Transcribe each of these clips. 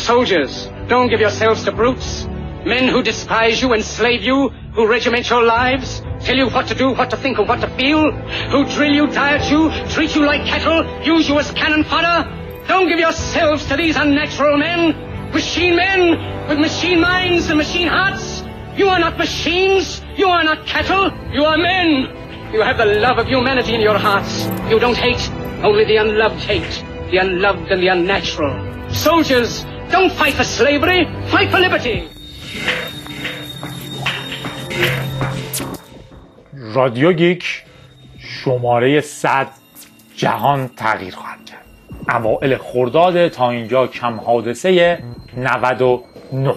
Soldiers, don't give yourselves to brutes. Men who despise you, enslave you, who regiment your lives, tell you what to do, what to think, and what to feel, who drill you, diet you, treat you like cattle, use you as cannon fodder. Don't give yourselves to these unnatural men with machine minds and machine hearts. You are not machines, you are not cattle, you are men. You have the love of humanity in your hearts. You don't hate, only the unloved hate, the unloved and the unnatural. Soldiers, don't fight for slavery, fight for liberty. رادیو گیک شماره 100 جهان تغییر خواهد کرد. اوائل خرداد تا اینجا کم حادثه 99.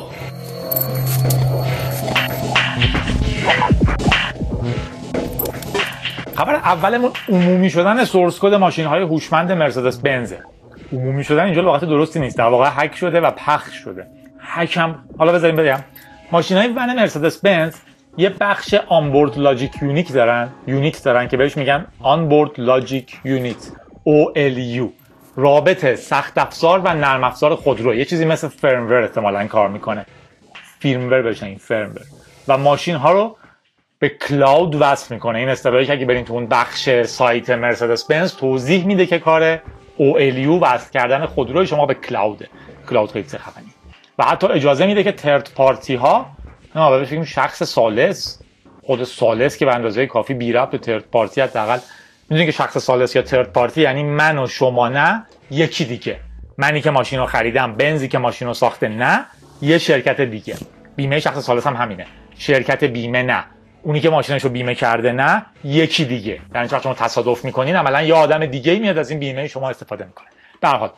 خبر اولمون عمومی شدن سورس کد ماشین‌های هوشمند مرسدس بنزه. عمومی شدن اینجا لغت درستی نیست، در واقع هک شده و پخش شده. هکم حالا بذاریم بگم ماشین‌های ون مرسدس بنز یه بخش آنبورد لاجیک یونیت دارن که بهش میگن آنبورد لاجیک یونیت OLU، رابط سخت افزار و نرم افزار خودرو، یه چیزی مثل فرمور احتمالاً کار میکنه، فیرمور بهش این فرمور، و ماشین ها رو به کلاود وصل میکنه. این اصطلاحی که اگه برین تو اون بخش سایت مرسدس بنز توضیح میده که کار OLU وصل کردن خودروی شما به کلاود خیلی خفنی، و حتی اجازه میده که ترد پارتی ها بهش بگیم شخص ثالث، خود ثالث که به اندازه کافی بی ربط به ترد پارتی، حداقل میدونید که شخص ثالث یا ترد پارتی یعنی من و شما نه یکی دیگه، منی که ماشین رو خریدم، بنزی که ماشین رو ساخته نه یه شرکت دیگه. بیمه شخص ثالث هم همینه، شرکت بیمه نه، اونی که ماشینش رو بیمه کرده نه یکی دیگه. یعنی وقتی شما تصادف میکنین عملا یه آدم دیگه میاد از این بیمه شما استفاده میکنه. در حال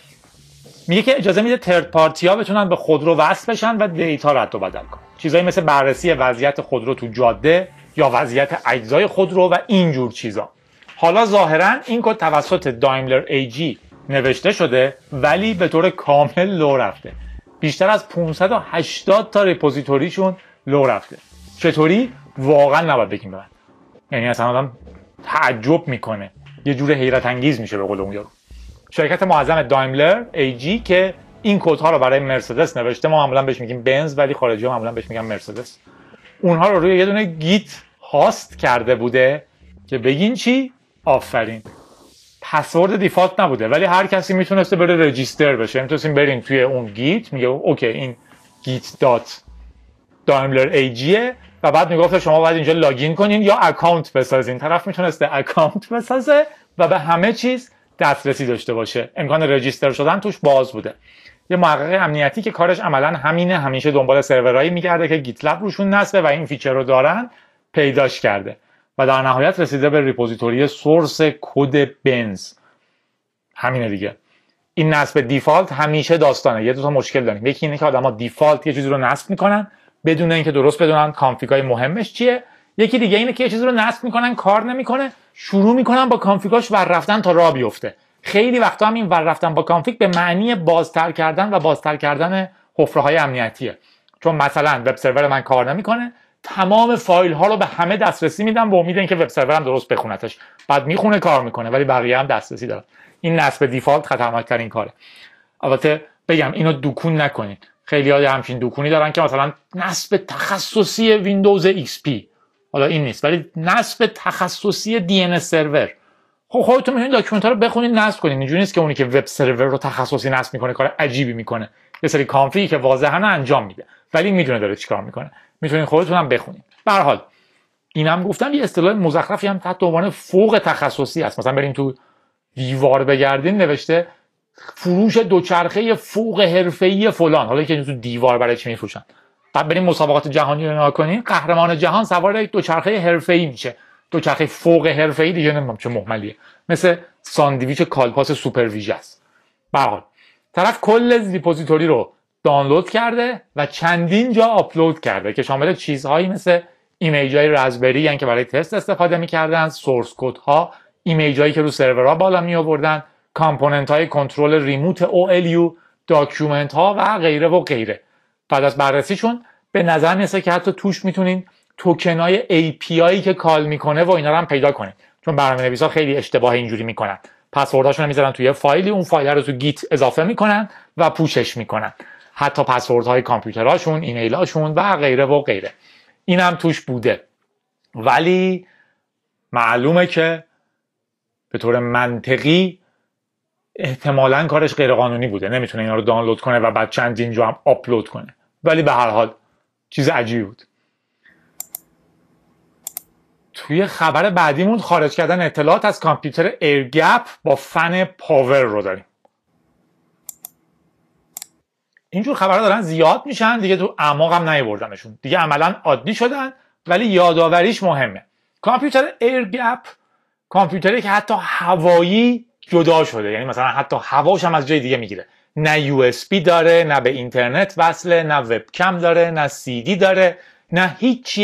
میگه که اجازه میده ترد پارتی ها بتونن به خودرو وصل بشن و دیتا رد و بدل کنن، چیزایی مثل بررسی وضعیت خودرو تو جاده یا وضعیت اجزای خودرو و اینجور چیزا. حالا ظاهرا این کد توسط دایملر AG نوشته شده ولی به طور کامل لو رفته. بیشتر از 580 تا رپوزیتوریشون لو رفته. چطوری؟ واقعا نباید بگیم به من. یعنی اصلا آدم تعجب میکنه، یه جور حیرت انگیز میشه به قول اون یارو. شرکت معظم دایملر AG که این کدها رو برای مرسدس نوشته، ما معمولا بهش میگیم بنز ولی خارجی‌ها معمولا بهش میگن مرسدس، اونها رو روی یه دونه گیت هاست کرده بوده که بگین چی؟ آفرین. پسورد دیفالت نبوده ولی هر کسی میتونسته بره رجیستر بشه. میتونستیم بریم توی اون گیت، میگه اوکی این گیت دات دایملر AGه و بعد میگفت شما باید اینجا لاگین کنین یا اکانت بسازین. طرف میتونسته اکانت بسازه و به همه چیز دسترسی داشته باشه. امکان رجیستر شدن توش باز بوده. یه محقق امنیتی که کارش عملاً همینه، همیشه دنبال سرورایی میگرده که گیت لب روشون نصبه و این فیچر رو دارن، پیداش کرده و در نهایت رسیده به ریپوزیتوری سورس کد بنز. همینه دیگه. این نصب دیفالت همیشه داستانه. یه دو تا مشکل داریم. یکی اینه که آدما دیفالت یه چیزی رو نصب میکنن بدون اینکه درست بدونن کانفیگای مهمش چیه. یکی دیگه اینه که یه چیزی رو نصب میکنن کار نمیکنه، شروع میکنن با کانفیگاش ور رفتن تا راه بیفته. خیلی وقتا هم این ور رفتن با کانفیگ به معنی بازتر کردن حفره‌های امنیتیه. چون مثلا وب سرور من کار نمیکنه، تمام فایل ها رو به همه دسترسی میدم با امید اینکه وب سرورم درست بخونتش. بعد میخونه کار میکنه ولی بقیه هم دسترسی دارن. این نصب دیفالت خطرناک‌ترین کاره. البته بگم اینو دکون نکنید. خیلی‌ها همچین دکونی دارن که مثلا نصب تخصصی ویندوز XP، حالا این نیست ولی نصب تخصصی DNS سرور. خب خودتون میتونید داکیومنت‌ها رو بخونید نصب کنید. اینجوری نیست که اونی که وب سرور رو تخصصی نصب میکنه کار عجیبی میکنه. یه سری کانفیگی که واضحاً انجام میده ولی میدونه داره چیکار میکنه. میتونید خودتون هم بخونید. به هر حال اینم گفتم یه اصطلاح مزخرفی هم تحت عنوان فوق تخصصی هست. مثلا بریم تو دیوار بگردین نوشته فروش دوچرخه فوق حرفه‌ای فلان. حالا که تو دیوار برای چی میفروشن؟ بعد بریم مسابقات جهانی رو نگاه کنین، قهرمان جهان سوار یک دوچرخه حرفه‌ای میشه. دوچرخه فوق حرفه‌ای دیگه نمیدونم چه مهملیه، مثل ساندویچ کالپاس سوپر ویژه است. به هر حال طرف کل ریپوزیتوری رو دانلود کرده و چندین جا آپلود کرده که شامل چیزهایی مثل ایمیج‌های رزبری یعنی که برای تست استفاده می‌کردن، سورس کدها، ایمیج‌هایی که رو سرورها بالا می‌آوردن، کامپوننت‌های کنترل ریموت OLU، داکیومنت‌ها و غیره و غیره. بعد از بررسیشون به نظر میاد که حتی توش میتونین توکنای API که کال میکنه و اینا رو هم پیدا کنید، چون برنامه‌نویسا خیلی اشتباه اینجوری میکنن. پسوردهاشون رو میذارن توی فایلی، اون فایل رو تو گیت اضافه میکنن و پوشش میکنن، حتی پسوردهای کامپیوترهاشون، ایمیلاشون و غیره و غیره. این هم توش بوده، ولی معلومه که به طور منطقی احتمالاً کارش غیرقانونی بوده، نمیتونه اینا رو دانلود کنه و بعد چندین جا هم آپلود کنه، ولی به هر حال چیز عجیبی بود. توی خبر بعدیمون خارج کردن اطلاعات از کامپیوتر ایرگپ با فن پاور رو داریم. اینجور خبرها دارن زیاد میشن دیگه، تو اعماق هم نیاوردنشون دیگه، عملاً عادی شدن، ولی یادآوریش مهمه. کامپیوتر ایرگپ کامپیوتری که حتی هوایی جدا شده، یعنی مثلا حتی هواش هم از جای دیگه میگیره، نه USB داره، نه به اینترنت وصله، نه وبکم داره، نه CD داره، نه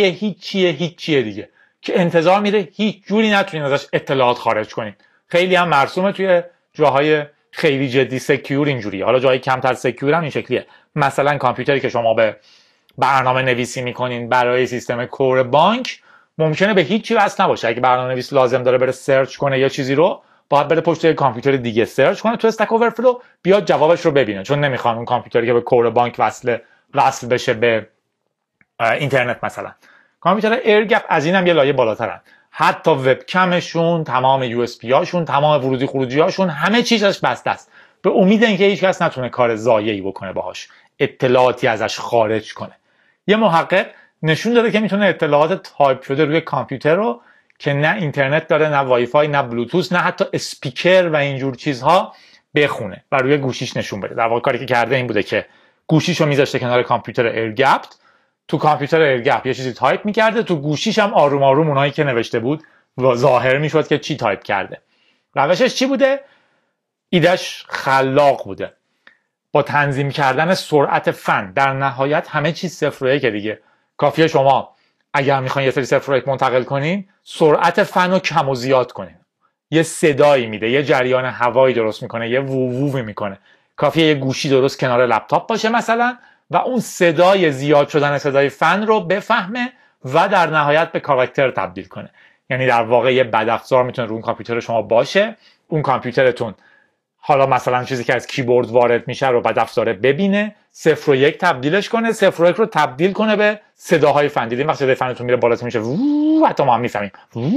هیچیه دیگه که انتظار میره هیچ جوری نتونین ازش اطلاعات خارج کنین. خیلی هم مرسومه توی جاهای خیلی جدی سکیور اینجوریه. حالا جای کمتر سکیور هم این شکلیه. مثلا کامپیوتری که شما به برنامه نویسی میکنین برای سیستم کور بانک ممکنه به هیچ چی وصل نباشه. اگه برنامه نویس لازم داره بره سرچ کنه یا چیزی رو، باید بره پشت یک کامپیوتر دیگه سرچ کنه تو استک اورفلو، بیاد جوابش رو ببینه، چون نمیخوان اون کامپیوتری که به کور بانک وصل بشه به اینترنت. مثلا کامپیوتر ایرگپ از اینم یه لایه بالاترن، حتی وبکمشون، تمام USB هاشون، تمام ورودی خروجی هاشون، همه چیزش بسته است، به امید اینکه هیچ کس نتونه کار ضایعی بکنه باهاش، اطلاعاتی ازش خارج کنه. یه محقق نشون داده که میتونه اطلاعات تایپ شده روی کامپیوتر رو که نه اینترنت داره، نه وای فای، نه بلوتوث، نه حتی اسپیکر و اینجور چیزها بخونه و روی گوشیش نشون بده. در واقع کاری که کرده این بوده که گوشیشو میذاشته کنار کامپیوتر ایرگپ، تو کامپیوتر ایرگپ یه چیزی تایپ میکرده، تو گوشیش هم آروم آروم اونایی که نوشته بود ظاهر میشد که چی تایپ کرده. روشش چی بوده؟ ایدهش خلاق بوده. با تنظیم کردن سرعت فن، در نهایت همه چیز 0 و 1 دیگه. کافیه شما اگر میخواین یه سری 0 و 1 منتقل کنین، سرعت فن رو کم و زیاد کنین. یه صدایی میده، یه جریان هوایی درست میکنه، یه ووووی میکنه. کافیه یه گوشی درست کنار لپتاپ باشه مثلا و اون صدای زیاد شدن صدای فن رو بفهمه و در نهایت به کاراکتر تبدیل کنه. یعنی در واقع یه بدافزار میتونه رو اون کامپیوتر شما باشه، اون کامپیوترتون حالا مثلا چیزی که از کیبورد وارد میشه رو بدافزار ببینه، 0 و 1 تبدیلش کنه، 0 و 1 رو تبدیل کنه به صداهای فن. دیدین وقتی صدای فنتون میره بالاتر میشه حتی ما هم میفهمیم.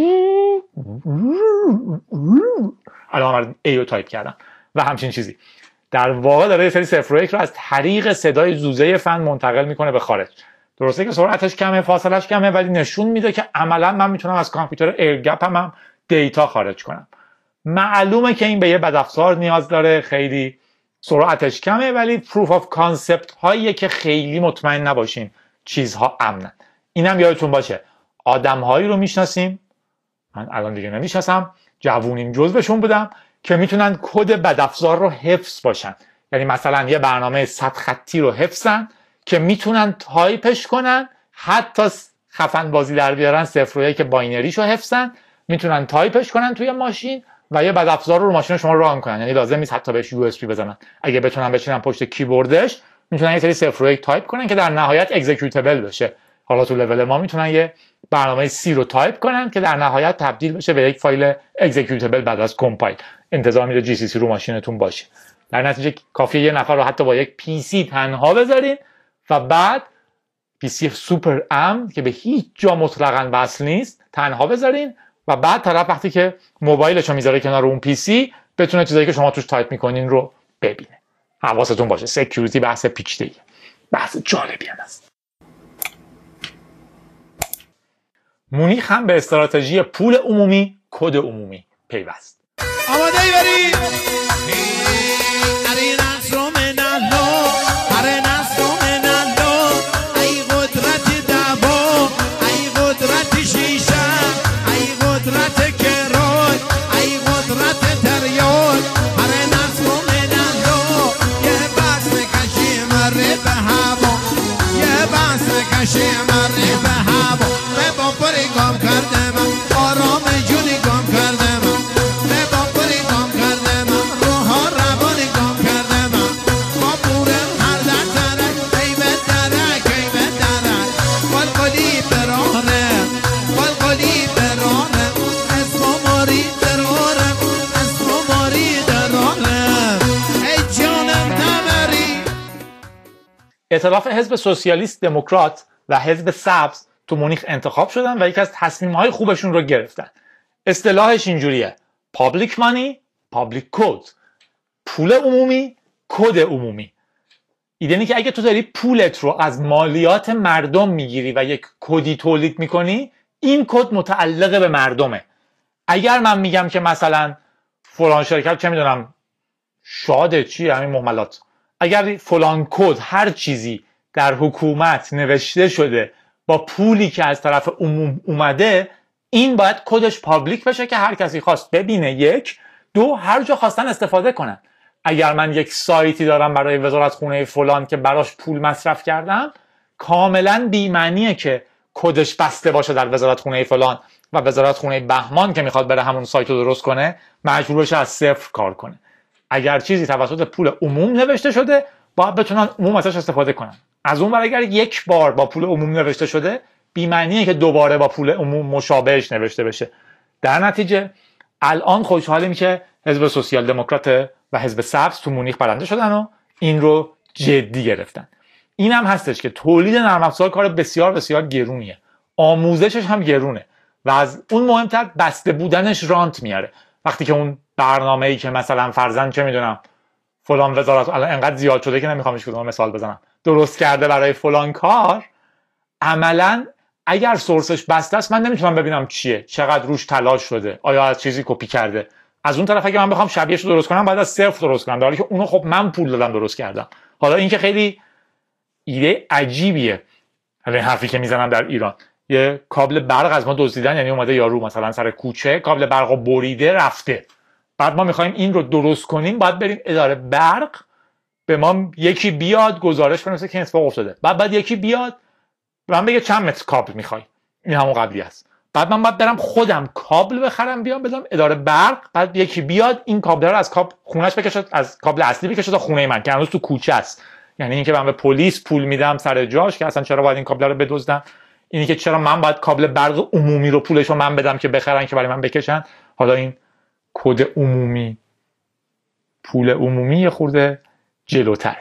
الان من ای رو تایپ کردم و همچین چیزی. در واقع داره یه سری 0 و 1 رو از طریق صدای زوزه فن منتقل میکنه به خارج. درسته که سرعتش کمه، فاصلش کمه، ولی نشون میده که عملا من میتونم از کامپیوتر ایرگپ هم دیتا خارج کنم. معلومه که این به یه بدافزار نیاز داره، خیلی سرعتش کمه، ولی پروف آف کانسپت هاییه که خیلی مطمئن نباشین چیزها امنن. اینم یادتون باشه آدم‌هایی رو میشناسیم، من الان دیگه نمیشناسم، جوونیم جزوشون بودم، که میتونن کد بدافزار رو حفظ باشن. یعنی مثلا یه برنامه 100 خطی رو حفظن که میتونن تایپش کنن، حتی خفن بازی در بیارن 0 و 1 باینریشو حفظن، میتونن تایپش کنن توی ماشین و یه بدافزار رو ماشین شما ران کنن. یعنی لازم نیست حتی بهش USB بزنن، اگه بتونن بچینن پشت کیبوردش میتونن یه سری 0 و 1 تایپ کنن که در نهایت اکزیکیوتبل بشه. حالا تو لول ما میتونن یه برنامه C رو تایپ کنن که در نهایت تبدیل بشه به یک فایل اکزیکیوتبل بعد از کامپایل. انتظار میره GCC رو ماشینتون باشه. در نتیجه کافیه یه نفر رو حتی با یک PC تنها بذارین و بعد PC سوپر امن که به هیچ جا مطلقاً وصل نیست تنها بذارین و بعد طرف وقتی که موبایلش رو میذاره کنار اون PC بتونه چیزایی که شما توش تایپ میکنین رو ببینه. حواستون باشه سکیوریتی بحث پیچیده‌ایه، بحث جالبی هم هست. مونیخ هم به استراتژی پول عمومی کد عمومی پیوست. آماده ای بری؟ ائتلاف حزب سوسیالیست دموکرات و حزب سبز تو مونیخ انتخاب شدن و یکی از تصمیم‌های خوبشون رو گرفتن. اصطلاحش اینجوریه: public money public code، پول عمومی کد عمومی. ایده اینه که اگه تو داری پولت رو از مالیات مردم میگیری و یک کدی تولید میکنی، این کد متعلق به مردمه. اگر من میگم که مثلا فلان شرکت چه میدونم شاده چیه همین مهملات، اگر فلان کد هر چیزی در حکومت نوشته شده با پولی که از طرف عموم اومده، این باید کدش پابلیک بشه که هر کسی خواست ببینه. یک، دو، هر جا خواستن استفاده کنن. اگر من یک سایتی دارم برای وزارتخونه فلان که براش پول مصرف کردم، کاملا بی‌معنیه که کدش بسته باشه در وزارتخونه فلان و وزارتخونه بهمان که میخواد بره همون سایت رو درست کنه مجبور بشه از صفر کار کنه. اگر چیزی توسط پول عموم نوشته شده، باید بتونن عموم ازش استفاده کنن. از اون ور اگر یک بار با پول عموم نوشته شده، بی‌معنیه که دوباره با پول عموم مشابهش نوشته بشه. در نتیجه الان خوشحالیم که حزب سوسیال دموکرات و حزب سبز تو مونیخ برنده شدن و این رو جدی گرفتن. این هم هستش که تولید نرم افزار کار بسیار بسیار گرونیه، آموزشش هم گرونه و از اون مهمتر بسته بودنش رانت میاره. وقتی که اون برنامه‌ای که مثلا فرضاً چه میدونم فلان وزارت الان انقدر زیاد شده که نمیخوام هیچ کدوم مثال بزنم درست کرده برای فلان کار، عملاً اگر سورسش بسته است من نمیتونم ببینم چیه، چقدر روش تلاش شده، آیا از چیزی کپی کرده. از اون طرف اگه من بخوام شبیهش رو درست کنم باید از صفر درست کنم، در حالی که اونو خب من پول دادم درست کردم. حالا این که خیلی ایده عجیبیه. حالا این حرفی که میزنم در ایران، یه کابل برق از ما دزدیدن، یعنی اومده یارو مثلا سر کوچه کابل برقو بریده رفته، بعد ما میخوایم این رو درست کنیم، باید بریم اداره برق به ما یکی بیاد گزارش بنویسه که اتفاق افتاده، بعد یکی بیاد من بگه چند متر کابل میخوای، این همون قبلی است. بعد من باید برم خودم کابل بخرم بیام بدم اداره برق، بعد یکی بیاد این کابل رو از خونش بکشه، از کابل اصلی بکشه تا خونه من که هنوز تو کوچه است. یعنی اینکه من به پلیس پول میدم سر جاش که اصلا چرا باید این کابل رو بدزدم، اینی که چرا من باید کابل برق عمومی رو پولش رو من بدم که بخرن که برای من بکشن. حالا این کد عمومی پول عمومی یه خورده جلوتره.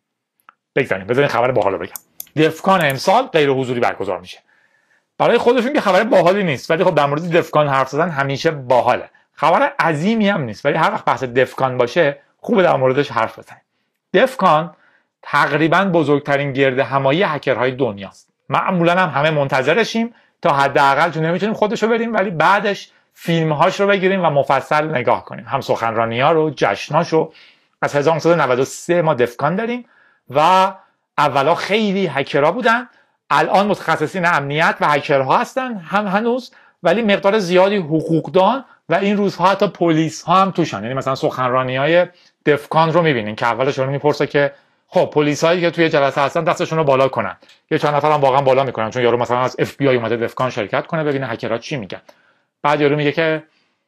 بذارین خبر باحالو بگم. دفکان امسال غیر حضوری برگزار میشه. برای خودشون که خبر باحالی نیست، ولی خب در مورد دفکان حرف زدن همیشه باحاله. خبر عظیمی هم نیست، ولی هر وقت بحث دفکان باشه خوبه در موردش حرف بزنیم. دفکان تقریبا بزرگترین گرد همایی هکرهای دنیاست. معمولا هم همه منتظرشیم تا حداقل چون نمیتونیم خودشو بریم، ولی بعدش فیلم‌هاش رو بگیریم و مفصل نگاه کنیم. هم سخنرانی‌ها رو، جشناشو. از 1993 ما دفکان داریم و اولا خیلی هکرها بودن، الان متخصصین امنیت و هکرها هستن هم هنوز، ولی مقدار زیادی حقوقدان و این روزها حتی پلیس ها هم توشن. یعنی مثلا سخنرانی‌های دفکان رو می‌بینین که اولش اون میپرسه که خب پلیسایی که توی جلسه هستن دستشون رو بالا کنن، یه چند نفرم واقعا بالا میکنن چون یارو مثلا از FBI اومده دفکان شرکت کنه ببینه هکرها چی میگن. بعد یارو میگه که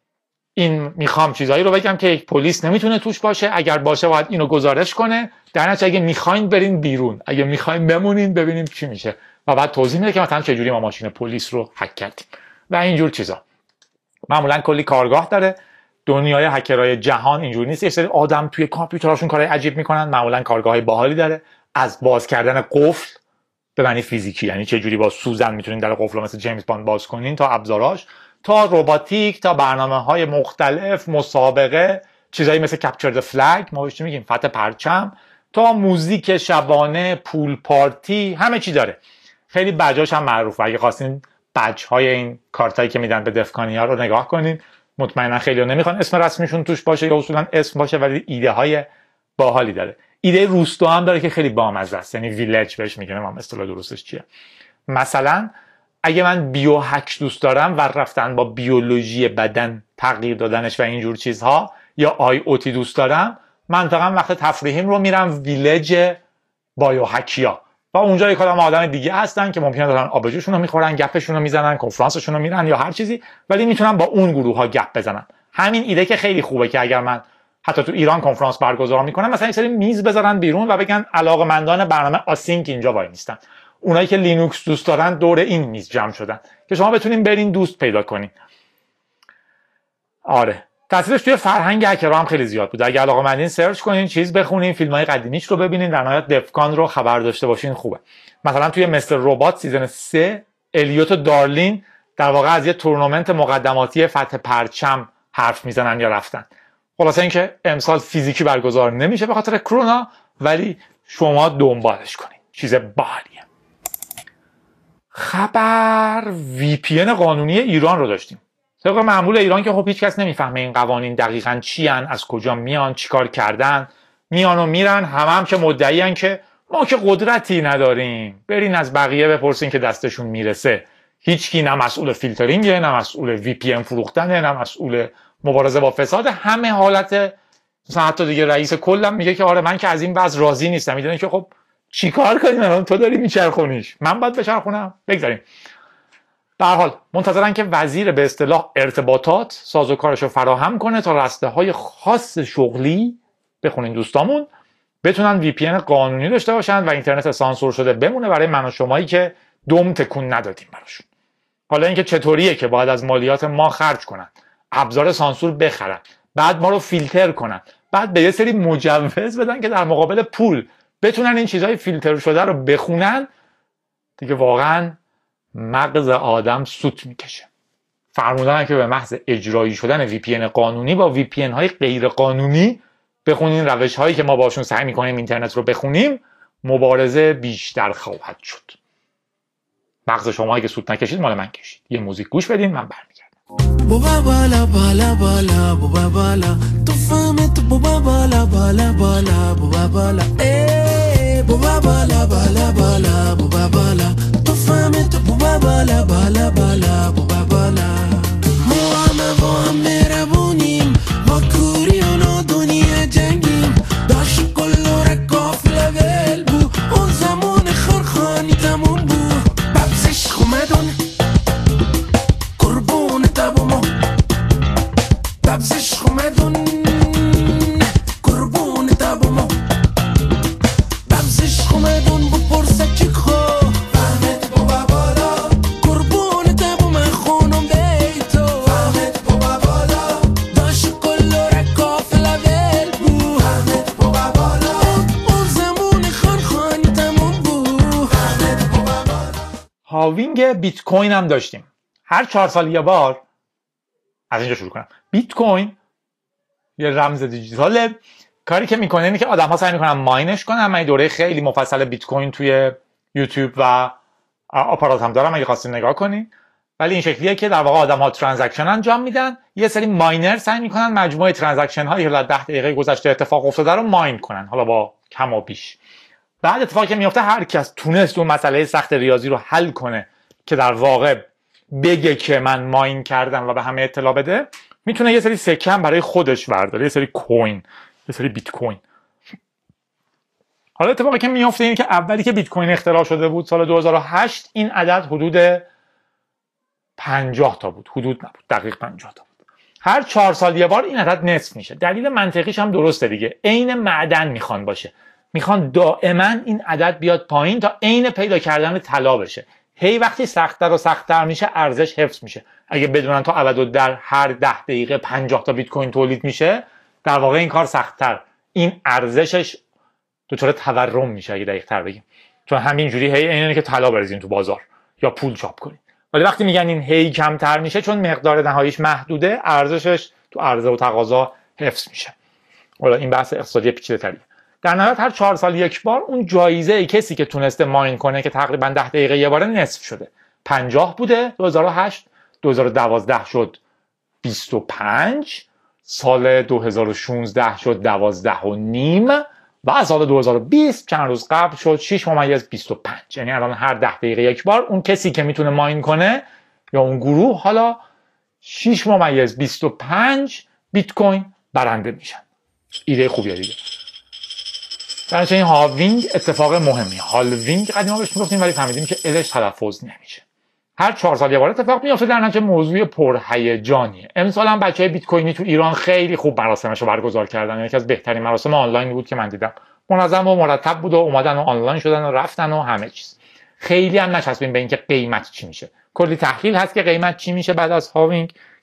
این میخوام چیزایی رو بگم که یک پلیس نمیتونه توش باشه، اگر باشه باید اینو گزارش کنه، در نتیجه اگه میخواین برین بیرون، اگه میخواین بمونین ببینیم چی میشه. و بعد توضیح میده که مثلا چه جوری ما ماشین پلیس رو هک کردیم و اینجور چیزا. معمولا کلی کارگاه داره. دنیای هکرهای جهان اینجوری نیست، یه سری آدم توی کامپیوتراشون کارهای عجیب میکنن. معمولا کارگاه‌های باحالی داره، از باز کردن قفل به معنی فیزیکی، یعنی چه جوری با سوزن میتونین در قفل رو مثل جیمز باند باز کنین، تا ابزاراش، تا رباتیک، تا برنامه‌های مختلف، مسابقه، چیزایی مثل کپچر د فلگ ما بهش میگیم فتح پرچم، تا موزیک شبانه، پول پارتی، همه چی داره. خیلی بجاش هم معروفه. اگه خواستین بج‌های این کارتایی که میدن به دفکانی‌ها رو نگاه کنین، مطمئنا خیلی‌ها نمیخوان اسم رسمیشون توش باشه یا اصولا اسم باشه، ولی ایده های باحالی داره. ایده روستا هم داره که خیلی بامزه است، یعنی ویلج بهش میگن، ما اصطلاح درستش چیه. مثلا اگه من بیو هک دوست دارم و رفتن با بیولوژی بدن تغییر دادنش و اینجور چیزها، یا آی او تی دوست دارم، من فقط وقت تفریحیم رو میرم ویلج بایو هکیا و اونجا یک آدم دیگه هستن که ممکنه دارن آبجوشون رو میخورن، گپشون رو میزنن، کنفرانسشون رو میرن یا هر چیزی، ولی میتونن با اون گروه ها گپ بزنن. همین ایده که خیلی خوبه که اگر من حتی تو ایران کنفرانس برگزار میکنم، مثلا یه سری میز بذارن بیرون و بگن علاقه‌مندان برنامه آسینک اینجا وای میستن، اونایی که لینوکس دوست دارن دور این میز جمع شدن که شما بتونین برین دوست پیدا کنین. آره تاثیرش توی فرهنگ هکرها هم خیلی زیاد بود. اگه علاقه‌مندین سرچ کنین، چیز بخونین، فیلم‌های قدیمیش رو ببینین، در نهایت دفکان رو خبر داشته باشین خوبه. مثلا توی مستر ربات سیزن 3 الیوت و دارلین در واقع از یه تورنمنت مقدماتی فتح پرچم حرف میزنن یا رفتن. خلاصه اینکه امسال فیزیکی برگزار نمیشه به خاطر کرونا، ولی شما دنبالش کنین، چیز باحالیه. خبر VPN قانونی ایران رو داشتیم. طبق معمول ایران که خب هیچ کس نمیفهمه این قوانین دقیقاً چی ان، از کجا میان، چیکار کردن، میان و میرن، هم که مدعیان که ما که قدرتی نداریم. برین از بقیه بپرسین که دستشون میرسه. هیچکی نه مسئول فیلترینگه، نه مسئول VPN فروختنه، نه مسئول مبارزه با فساد. همه حالت مثلا حتی دیگه رئیس کلم میگه که آره من که از این وضع راضی نیستم. میدونن که خب چیکار کنیم الان، تو داری میچرخونیش، من باید بچرخونم. بگذاریم. به هر حال منتظرن که وزیر به اصطلاح ارتباطات سازوکارشو فراهم کنه تا رسته‌های خاص شغلی، بخونین دوستامون، بتونن VPN قانونی داشته باشن و اینترنت سانسور شده بمونه برای من و شمایی که دم تکون ندادیم براشون. حالا اینکه چطوریه که باید از مالیات ما خرج کنن، ابزار سانسور بخرن، بعد ما رو فیلتر کنن، بعد به یه سری مجوز بدن که در مقابل پول بتونن این چیزهای فیلتر شده رو بخونن، دیگه واقعا مغز آدم سوت میکشه. فرمودن که به محض اجرایی شدن VPN قانونی با VPN های غیر قانونی بخونین روش هایی که ما باشون سعی میکنیم اینترنت رو بخونیم، مبارزه بیشتر خواهد شد. مغز شما که سوت نکشید مال من کشید. یه موزیک گوش بدین، من برمیگردم. بوبا بالا بالا بالا بوبا بالا تو فهمت بوبا بالا بالا بالا بوبا بالا بوبا بالا بالا بالا بوبا بالا تو فهمت بوبا بالا بالا بالا بوبا بالا ما همه با هم مهربونیم با کوری و نادونی جنگیم داشت کلو قافله ول بو اون زمان خرخانی تموم بو ببزش خومدون قربون تبومو ببزش خومدون قربون تبومو ببزش خومدون بپرسه چی خو فهمت بابا بالا قربون تبوم خونم بیتو فهمت بابا بالا داشت کلو قافله ول بو فهمت بابا بالا اون زمان خرخانی تموم بو فهمت بابا بالا. هاوینگ بیت کوین هم داشتیم. هر 4 سال یه بار، از اینجا شروع کنم، بیت کوین یه رمز دیجیتاله. کاری که میکنه اینه که آدم‌ها سعی میکنن ماینش کنن. من دوره خیلی مفصل بیت کوین توی یوتیوب و آپارات هم دارم اگه خواستین نگاه کنین. ولی این شکلیه که در واقع آدم‌ها ترانزکشن انجام میدن، یه سری ماینر سعی میکنن مجموعه ترانزکشن هایی که در 10 دقیقه گذشته اتفاق افتاده رو ماین کنن، حالا با کم و بیش. بعد اتفاقی که میفته، هر کس تونست اون مسئله سخت ریاضی رو حل کنه که در واقع بگه که من ماین کردم و به همه اطلاع بده، میتونه یه سری سکه هم برای خودش برداره، یه سری کوین، یه سری بیت کوین. حالا اتفاقی که میفته اینه که اولی که بیت کوین اختراع شده بود سال 2008، این عدد حدود 50 تا بود، حدود نبود، دقیق 50 تا بود. هر 4 سال یه بار این عدد نصف میشه. دلیل منطقیش هم درسته دیگه، عین معدن میخوان باشه، میخوان دائما این عدد بیاد پایین تا عین پیدا کردن طلا بشه. هی وقتی سخت‌تر و سخت‌تر میشه ارزش حفظ میشه. اگه بدونن تا ابد هر 10 دقیقه 50 تا بیت کوین تولید میشه، در واقع این کار سخت‌تر، این ارزشش دچار تورم میشه اگه دقیق‌تر بگیم. چون همینجوری هی اینه که طلا بریزین تو بازار یا پول چاپ کنین. ولی وقتی میگن این هی کمتر میشه، چون مقدار نهاییش محدوده، ارزشش تو عرضه و تقاضا حفظ میشه. حالا این بحث اقتصادی پیچیده‌تریه. در نهایت هر 4 سال یک بار اون جایزه کسی که تونسته ماین کنه که تقریبا 10 دقیقه یه بار نصف شده. 50 بوده 2008، 2012 شد 25، سال 2016 شد 12.5 و از سال 2020 چند روز قبل شد 6.25. یعنی الان هر 10 دقیقه یک بار اون کسی که میتونه ماین کنه یا اون گروه حالا 6.25 بیت کوین برنده میشن. ایده خوبیه دیگه. در این هالوینگ اتفاق مهمی. هالوینگ قدیما بهش میگفتیم ولی فهمیدیم که الش تلفظ نمیشه. هر 4 سال یه بار اتفاق میفته، در نتیجه موضوع پرهیجانیه. امسال هم بچهای بیت کوینی تو ایران خیلی خوب مراسمش رو برگزار کردن. یکی از بهترین مراسم آنلاین بود که من دیدم. منظم و مرتب بود و اومدن و آنلاین شدن و رفتن و همه چیز. خیلی هم نچسبیم به اینکه قیمت چی میشه. کلی تحلیل هست که قیمت چی میشه بعد از هالوینگ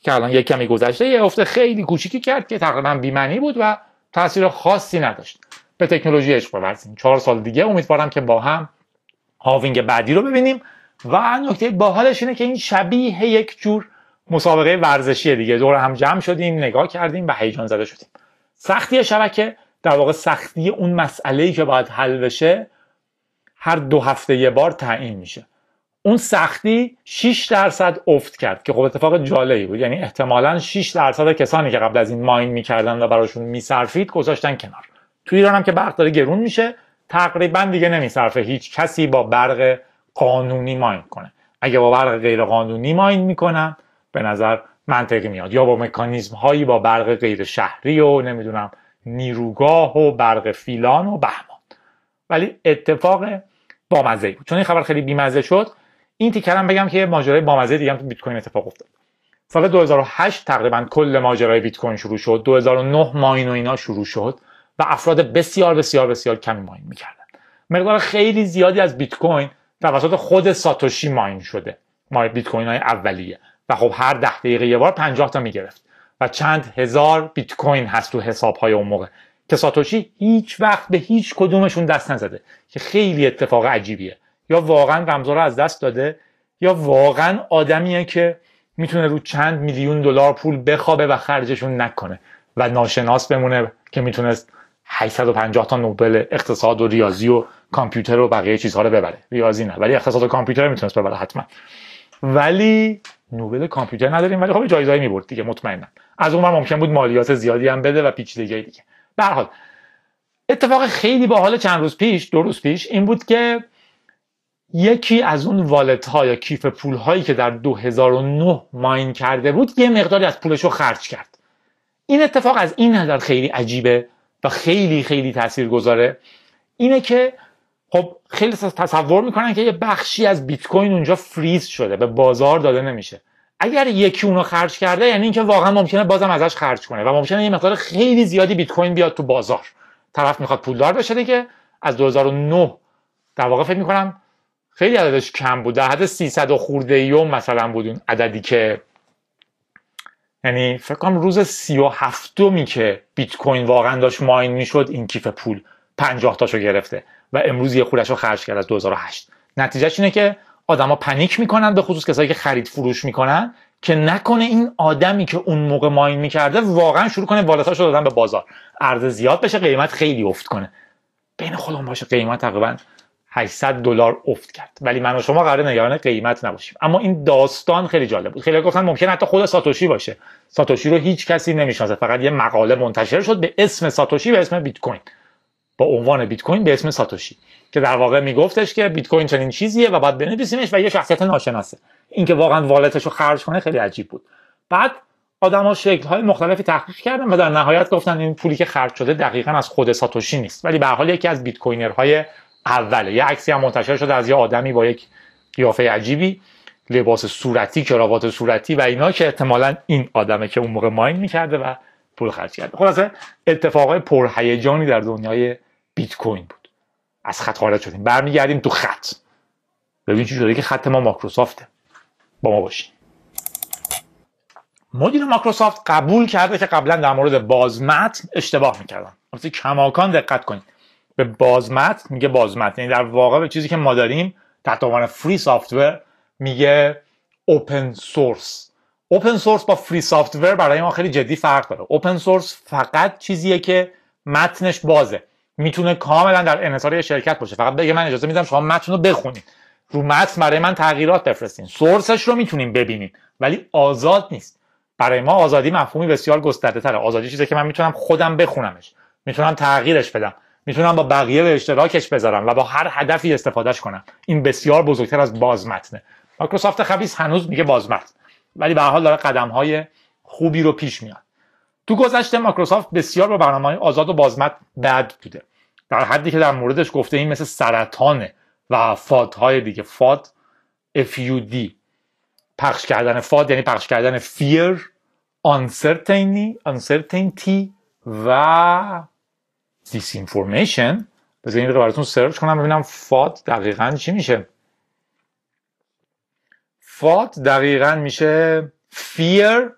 که الان یک کمی گذشته، یه افت خیلی کوچیکی کرد که تقریبا بی‌معنی بود و تاثیر خاصی نداشت. به تکنولوژی عشق ورزیم. 4 سال دیگه امیدوارم که با هم هاوینگ بعدی رو ببینیم و نکته باحالش اینه که این شبیه یک جور مسابقه ورزشی دیگه، دور هم جمع شدیم، نگاه کردیم و هیجان زده شدیم. سختی شبکه در واقع سختی اون مسئله‌ای که باید حل بشه هر 2 هفته یه بار تعیین میشه. اون سختی 6% افت کرد که خب اتفاق جالبی بود، یعنی احتمالاً 6% کسانی که قبل از این ماین میکردن و براشون میصرفید گذاشتن کنار. تو ایران هم که برق داره گرون میشه، تقریبا دیگه نمیصرفه هیچ کسی با برق قانونی ماین کنه. اگه با برق غیر قانونی ماین میکنن به نظر منطقی میاد، یا با مکانیزم هایی با برق غیر شهری و نمیدونم نیروگاه و برق فیلان و بهمان. ولی اتفاق بامزه بود. چون این خبر خیلی بیمزه شد، این تیکرم بگم که ماجرای بامزه دیگه هم تو بیت کوین اتفاق افتاد. سال 2008 تقریبا کل ماجرای بیت کوین شروع شد. 2009 ماین و اینا شروع شد و افراد بسیار بسیار بسیار کمی ماین میکردن. مقدار خیلی زیادی از بیت کوین توسط خود ساتوشی ماین شده، بیت کوین های اولیه، و خب هر 10 دقیقه یه بار 50 تا میگرفت و چند هزار بیت کوین هست تو حساب های اون موقع که ساتوشی هیچ وقت به هیچ کدومشون دست نزده، که خیلی اتفاق عجیبیه. یا واقعا رمزا رو از دست داده، یا واقعا آدمیه که میتونه رو چند میلیون دلار پول بخوابه و خرجشون نکنه و ناشناس بمونه که میتونست 850 تا نوبل اقتصاد و ریاضی و کامپیوتر و بقیه چیزها رو ببره. ریاضی نه، ولی اقتصاد و کامپیوتر میتونست ببره حتما. ولی نوبل کامپیوتر نداریم، ولی خب جایزه‌ای میبرد دیگه مطمئنا. از اون ممکن بود مالیات زیادی هم بده و پیچیدگی دیگه. به هر حال اتفاق خیلی باحال چند روز پیش، 2 روز پیش، این بود که یکی از اون والت ها یا کیف پول هایی که در 2009 ماین کرده بود یه مقداری از پولش رو خرج کرد. این اتفاق از این نظر خیلی عجیبه و خیلی خیلی تاثیرگذاره، اینه که خب خیلی تصور میکنن که یه بخشی از بیت کوین اونجا فریز شده، به بازار داده نمیشه. اگر یکی اونو خرج کرده یعنی اینکه واقعا ممکنه بازم ازش خرج کنه و ممکنه یه مقدار خیلی زیادی بیت کوین بیاد تو بازار. طرف میخواد پولدار بشه دیگه. از 2009 در واقع فکر میکنم خیلی عددش کم بود، در حد 300 و خورده یوم مثلا بود اون عددی که، یعنی فکر کنم روز 37می که بیت کوین واقعا داشت ماین میشد این کیف پول 50 تاشو گرفته و امروز یه خورشو خرج کرد از 2008. نتیجهش اینه که آدما پنیک میکنن، به خصوص کسایی که خرید فروش میکنن، که نکنه این آدمی که اون موقع ماین میکرده واقعا شروع کنه والتاشو دادن به بازار، عرضه زیاد بشه، قیمت خیلی افت کنه. بین خودمون باشه قیمت تقریبا $800 افت کرد، ولی من و شما قراره نگران قیمت نباشیم. اما این داستان خیلی جالب بود. خیلی گفتن ممکنه حتی خود ساتوشی باشه. ساتوشی رو هیچ کسی نمیشناسه، فقط یه مقاله منتشر شد به اسم ساتوشی، به اسم بیت کوین، با عنوان بیت کوین به اسم ساتوشی، که در واقع میگفتش که بیت کوین چنین چیزیه و باید بنویسیمش و یه شخصیت ناشناسه. این که واقعا والتش رو خرج کنه خیلی عجیب بود. بعد آدما شکل‌های مختلفی تحقیق کردن و در نهایت گفتن این پولی که خرج شده دقیقاً از خود ساتوشی نیست، ولی به هر حال یکی از بیت کوینرهای اوله. یه عکسی هم منتشر شده از یه آدمی با یک قیافه عجیبی، لباس صورتی، کراوات صورتی و اینا، که احتمالاً این آدمه که اون موقع ماین می‌کرده و پول خرج کرده. خلاصه اتفاقای پرهیجانی در دنیای بیت کوین بود. از خط خارج شدیم، برمیگردیم تو خط. ببین چی شده که خط ما مایکروسافته. با ما باشین. مدیر مایکروسافت قبول کرده که قبلا در مورد بازمتن اشتباه می‌کردن. البته کماکان دقت کنید. به بازمتن میگه بازمتن، یعنی در واقع به چیزی که ما داریم تحت عنوان فری سافت‌ور میگه اوپن سورس. اوپن سورس با فری سافت‌ور برای ما خیلی جدی فرق داره. اوپن سورس فقط چیزیه که متنش بازه، میتونه کاملا در انحصار شرکت باشه، فقط بگه من اجازه میدم شما متن رو بخونید، رو متن برای من تغییرات بفرستین، سورسش رو میتونیم ببینین، ولی آزاد نیست. برای ما آزادی مفهومی بسیار گسترده تره. آزادی چیزی که من میتونم خودم بخونمش، میتونم تغییرش بدم، میتونم با بقیه به اشتراکش بذارم و با هر هدفی استفادهش کنم. این بسیار بزرگتر از بازمتنه. مایکروسافت خبیث هنوز میگه بازمتن، ولی به هر حال داره قدم‌های خوبی رو پیش میاد. تو گذشته مایکروسافت بسیار با برنامه‌های آزاد و بازمتن بد بوده، در حدی که در موردش گفته این مثل سرطانه و فادهای دیگه. فاد FUD، پخش کردن فاد یعنی پخش کردن fear، uncertainty و disinformation. بذارید این رو براتون سرچ کنم ببینم فاد دقیقاً چی میشه. فاد دقیقاً میشه fear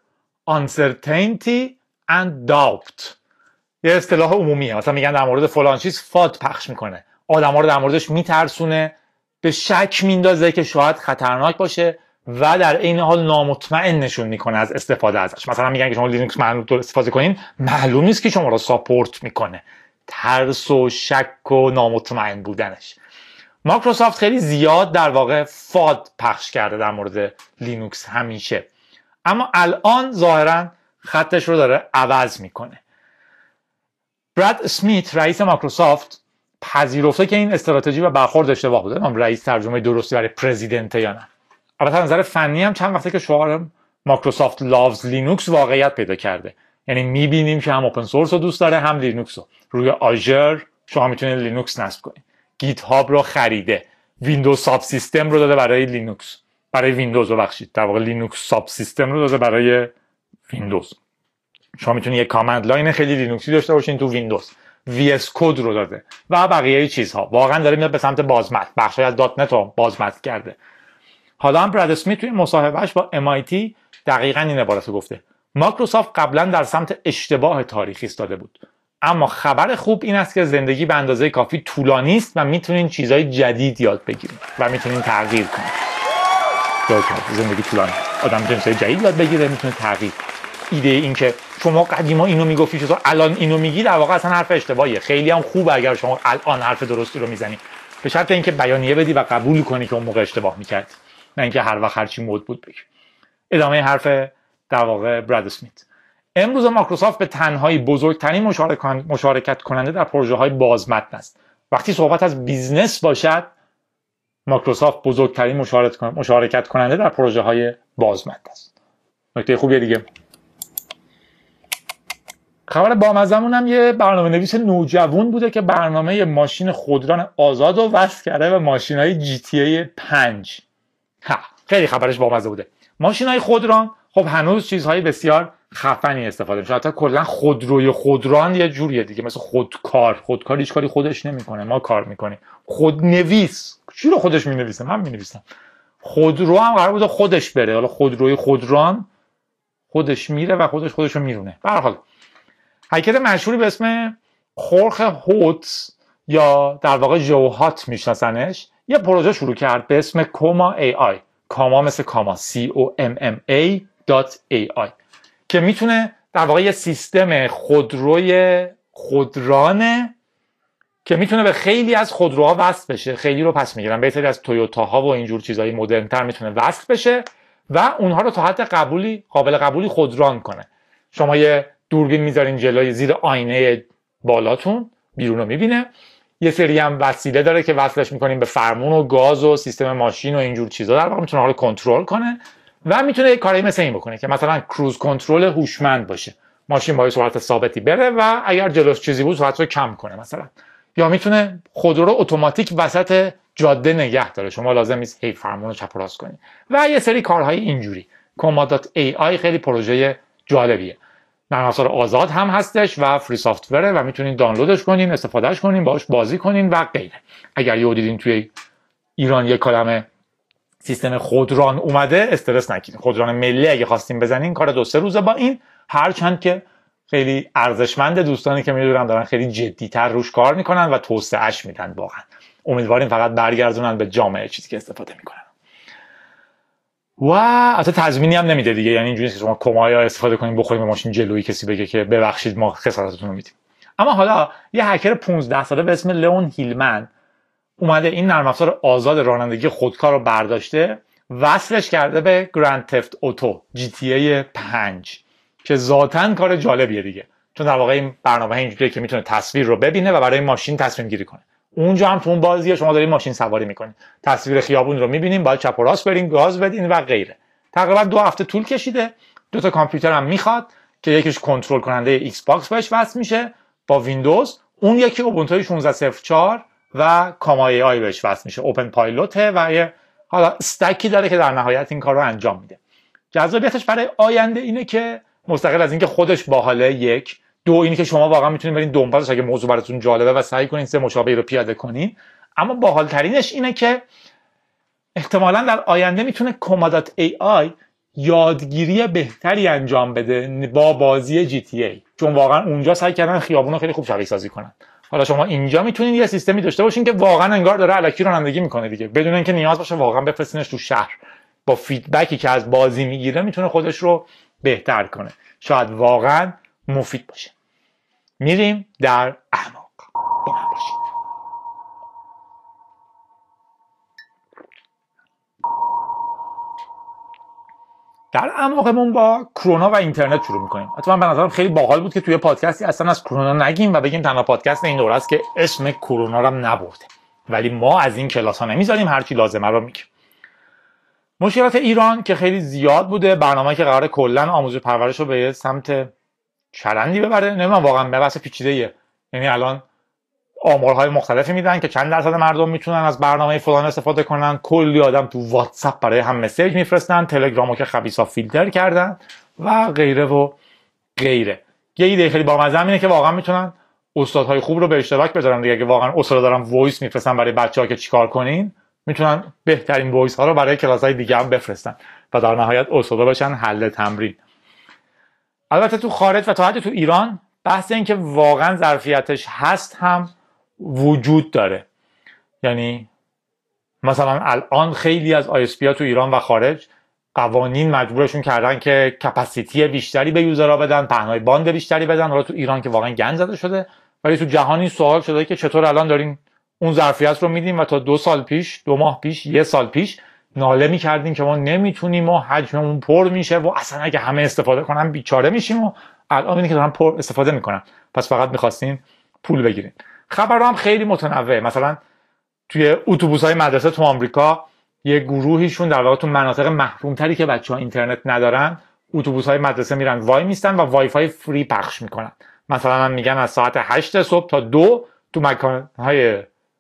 uncertainty and doubt. یه اصطلاح عمومیه، مثلا میگن در مورد فلان چیز فاد پخش میکنه، آدما رو در موردش میترسونه، به شک میندازه که شاید خطرناک باشه و در عین حال نامطمئن نشون میکنه از استفاده ازش. مثلا میگن که شما لینوکس معلوم استفاده کنین، معلوم نیست که شما رو ساپورت میکنه، ترس و شک و نامطمئن بودنش. مایکروسافت خیلی زیاد در واقع فاد پخش کرده در مورد لینوکس همیشه، اما الان ظاهرا خطش رو داره عوض میکنه. براد اسمیت رئیس مایکروسافت پذیرفته که این استراتژی و برخورد اشتباه بوده. من رئیس ترجمه درستی برای پرزیدنت یا نه. البته از نظر فنی هم چند وقته که شعار مایکروسافت لاوز لینوکس واقعیت پیدا کرده. یعنی میبینیم که هم اوپن سورس رو دوست داره هم لینوکس رو. روی آژر شما میتونید لینوکس نصب کنید. گیت هاب رو خریده. ویندوز ساب سیستم رو داده برای لینوکس. برای ویندوز ببخشید. در واقع لینوکس ساب سیستم رو داده برای ویندوز. شما میتونید یک کامند لاین خیلی لینوکسی داشته باشین تو ویندوز. وی اس کد رو داده و بقیه چیزها. واقعا داره میاد به سمت بازمت. بخشای از دات نت رو بازمت کرده. حالا هم براد اسمیت توی مصاحبهش با MIT دقیقاً این عبارت رو گفته. مایکروسافت قبلا در سمت اشتباه تاریخی ایستاده بود. اما خبر خوب این است که زندگی به اندازه کافی طولانی است و میتونین چیزهای جدید یاد بگیرید و میتونین تغییر کنید. زندگی طولانی. آدم میتونه چیزهای جدید یاد بگیره، میتونه تغییر. ایده این که شما قدیما اینو میگفتی تو الان اینو میگی در واقع اصلا حرف اشتباهیه. خیلی هم خوبه اگر شما الان حرف درستی رو میزنی، به شرط اینکه بیانیه بدی و قبول کنی که اون موقع اشتباه میکردی، نه اینکه هر وقت هر چی مد بود بگی. ادامه حرف در واقع براد اسمیت. امروز مایکروسافت به تنهایی بزرگترین مشارکت کننده در پروژه های بازمتن است. وقتی صحبت از بیزنس باشد، مایکروسافت بزرگترین مشارکت کننده در پروژه های بازمتن است. نکته خوبیه دیگه. خبر بامزمون هم یه برنامه نویس نوجوان بوده که برنامه ماشین خودران آزاد رو وصل کرده به ماشین‌های GTA 5. خیلی خبرش بامزه بوده. ماشین‌های خودران خب هنوز چیزهای بسیار خفنی استفاده میشه. حتی کلا خودروی خودران یه جوریه دیگه، مثل خودکار هیچ کاری خودش نمیکنه، ما کار میکنیم. خودنویس چی رو خودش مینویسه؟ من مینویسم. خودرو هم قرار بوده خودش بره، حالا خودروی خودران خودش میره و خودش رو میرونه. به هر حال هکر مشهوری به اسم خورخ هوتس یا در واقع جوهات میشناسنش، یه پروژه شروع کرد به اسم کوما AI. کاما مثل کاما COMMA.AI که میتونه در واقع یه سیستم خودروی خودرانه که میتونه به خیلی از خودروها وصل بشه. خیلی رو پس میگیرن، به سری از تویوتاها و اینجور چیزهای مدرن‌تر میتونه وصل بشه و اونها رو تا حد قابل قبولی خودران کنه. شما یه دوربین میذارین جلوی زیر آینه بالاتون، بیرون رو میبینه. یه سری هم وسیله داره که وصلش میکنین به فرمون و گاز و سیستم ماشین و اینجور چیزا، در واقع میتونه حالا کنترل کنه و میتونه یه کاری مثل این بکنه که مثلا کروز کنترل هوشمند باشه. ماشین با سرعت ثابتی بره و اگر جلوش چیزی بود سرعت رو کم کنه مثلا. یا میتونه خودرو رو اتوماتیک وسط جاده نگه داره، شما لازم نیست هی فرمون رو چپ و راست کنید و یه سری کارهای اینجوری. Comma.ai خیلی پروژه جالبیه. نرم افزار آزاد هم هستش و فری سافتوره و میتونین دانلودش کنین، استفادهش کنین، باهاش بازی کنین و غیره. اگر یهو دیدین توی ایران یک کلمه سیستم خودران اومده، استرس نگیرین. خودران ملی اگه خواستین بزنین کار 2-3 روزه با این، هرچند که خیلی ارزشمند دوستانی که میدونم دارن خیلی جدی‌تر روش کار میکنن و توسعه‌اش میدن. واقعا امیدواریم فقط برگردونن به جامعه چیزی که استفاده میکنن. و البته تضمینی هم نمیده دیگه، یعنی اینجوریه که شما کمایا استفاده کنین بخورین به ماشین جلویی کسی بگه که ببخشید ما خسارتتون رو میدیم. اما حالا یه هکر 15 ساله به اسم لئون هیلمن اومده این نرم افزار آزاد رانندگی خودکار رو برداشته، وصلش کرده به گرند تفت اوتو GTA 5 که ذاتاً کار جالبیه دیگه، چون در واقع این برنامه اینجوریه که میتونه تصویر رو ببینه و برای ماشین تصمیم گیری کنه. اونجا هم تو اون بازیه شما دارین ماشین سواری میکنین، تصویر خیابون رو میبینین، باید چپ و راست برین، گاز بدین و غیره. تقریبا 2 هفته طول کشیده. 2 تا کامپیوتر هم میخواد که یکیش کنترل کننده ایکس باکس بهش وصل میشه با ویندوز، اون یکی اوبونتو 16.04 و کاما ای آی بهش وصل میشه، اوپن پایلوته و یه حالا استکی داره که در نهایت این کار رو انجام میده. جذابیتش برای آینده اینه که مستقل از اینکه خودش باحاله، 1، 2 اینی که شما واقعا میتونید برین دنبالش اگه موضوع براتون جالبه و سعی کنین سه مشابهی رو پیاده کنین. اما باحالترینش اینه که احتمالاً در آینده میتونه Comma.ai یادگیری بهتری انجام بده با بازی جی تی ای، چون واقعا اونجا سعی کردن خیابون رو خیلی خوب شبیه سازی کنن. حالا شما اینجا میتونید یه سیستمی داشته باشین که واقعا انگار داره الکی رانندگی میکنه دیگه، بدون اینکه نیاز باشه واقعا بفرستینش تو شهر. با فیدبکی که از بازی میگیره میتونه خودش رو بهتر کنه. شاید واقعا مفید باشه. میریم در اعماق. با من باشید. در اعماقمون با کرونا و اینترنت شروع میکنیم. حتما به نظرم خیلی باحال بود که توی پادکستی اصلا از کرونا نگیم و بگیم تنها پادکست این دوره است که اسم کرونا رو نبرده. ولی ما از این کلاس ها نمیذاریم، هرچی لازمه رو میگیم. مشکلات ایران که خیلی زیاد بوده، برنامه‌ای که قراره کلا آموزش پرورش رو به سمت چرندی ببره، نمیدونم واقعا به واسه پیچیده‌ایه. یعنی الان آمارهای مختلفی میدن که چند درصد مردم میتونن از برنامه فلان استفاده کنن. کلی آدم تو واتساپ برای هم مسیج میفرستن، تلگرامو که خبیثا فیلتر کردن و غیره و غیره. یه ایده خیلی بامزه اینه که واقعا میتونن استادهای خوب رو به اشتراک بذارن دیگه، که واقعا استادا دارن وایس میفرستن برای بچه‌ها که چیکار کنین، میتونن بهترین وایس ها رو برای کلاس‌های دیگه هم بفرستن و در نهایت استادا بشن حل تمرین. البته تو خارج و تا حدی تو ایران بحث این که واقعا ظرفیتش هست هم وجود داره. یعنی مثلا الان خیلی از ISP ها تو ایران و خارج قوانین مجبورشون کردن که کپاسیتی بیشتری به یوزرها بدن، پهنای باند بیشتری بدن. حالا تو ایران که واقعا گند زده شده، ولی تو جهان این سوال شده که چطور الان دارین اون ظرفیت رو میدیم و تا 2 سال پیش، 2 ماه پیش، 1 سال پیش ناله میکردیم که ما نمیتونیم و حجممون پر میشه و اصلا اگه همه استفاده کنن بیچاره میشیم، و الان اینه که دارن پر استفاده میکنن، پس فقط میخواستین پول بگیرین. خبر هم خیلی متنوعه. مثلا توی اتوبوس‌های مدرسه تو آمریکا یه گروهیشون در واقع تو مناطق محروم‌تری که بچه‌ها اینترنت ندارن، اتوبوس‌های مدرسه میرن وای میستن و وای فای فری پخش میکنن. مثلا میگن از ساعت 8 صبح تا 2 تو مکان‌های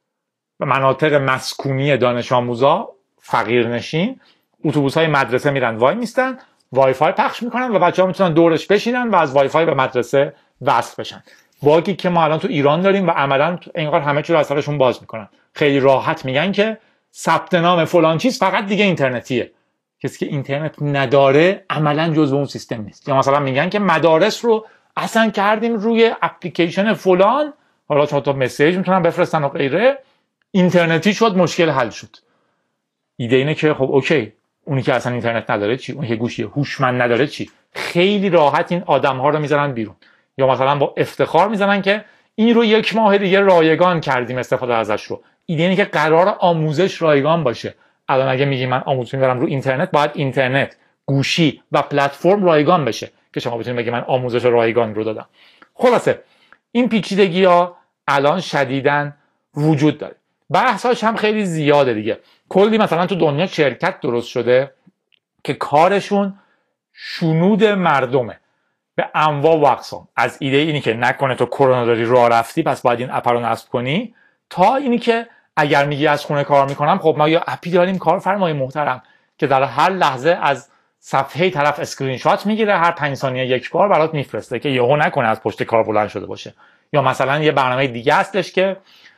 مناطق مسکونی دانش آموزا فقیرنشین، اتوبوس‌های مدرسه میرن وای میستن، وای فای پخش میکنن و بچه‌ها میتونن دورش بشینن و از وای فای به مدرسه وصل بشن. باگی که ما الان تو ایران داریم و عملاً انگار همه چی رو از سرشون باز میکنن. خیلی راحت میگن که ثبت نام فلان چیز فقط دیگه اینترنتیه. کسی که اینترنت نداره عملاً جزو اون سیستم نیست. یا مثلا میگن که مدارس رو اصلا کردیم روی اپلیکیشن فلان، حالا چون تا مسیج میتونن بفرستن و غیره، اینترنتی شد، مشکل حل شد. ایده اینه که خب اوکی، اونی که اصلا اینترنت نداره چی؟ اونی که گوشی هوشمند نداره چی؟ خیلی راحت این آدم‌ها رو میذارن بیرون. یا مثلا با افتخار میزنن که این رو 1 ماه دیگه رایگان کردیم استفاده ازش رو. ایده اینه که قرار آموزش رایگان باشه. الان اگه میگی من آموزش میبرم رو اینترنت، باید اینترنت، گوشی و پلتفرم رایگان بشه که شما بتونید بگی من آموزش رایگان رو دادم. خلاصه این پیچیدگی‌ها الان شدیداً وجود داره. بحثاش هم خیلی زیاده دیگه. کلی مثلا تو دنیا شرکت درست شده که کارشون شنود مردمه به انواع و اقسام. از ایده اینی که نکنه تو کرونا داری راه رفتی پس باید این اپ رو نصب کنی، تا اینی که اگر میگی از خونه کار میکنم، خب ما یا اپی داریم کارفرمای محترم که در هر لحظه از صفحه طرف اسکرین شات میگیره، هر 5 ثانیه یک بار برات میفرسته که یهو نکنه از پشت کار بلند شده باشه. یا مثلا یه برنامه دیگه هستش که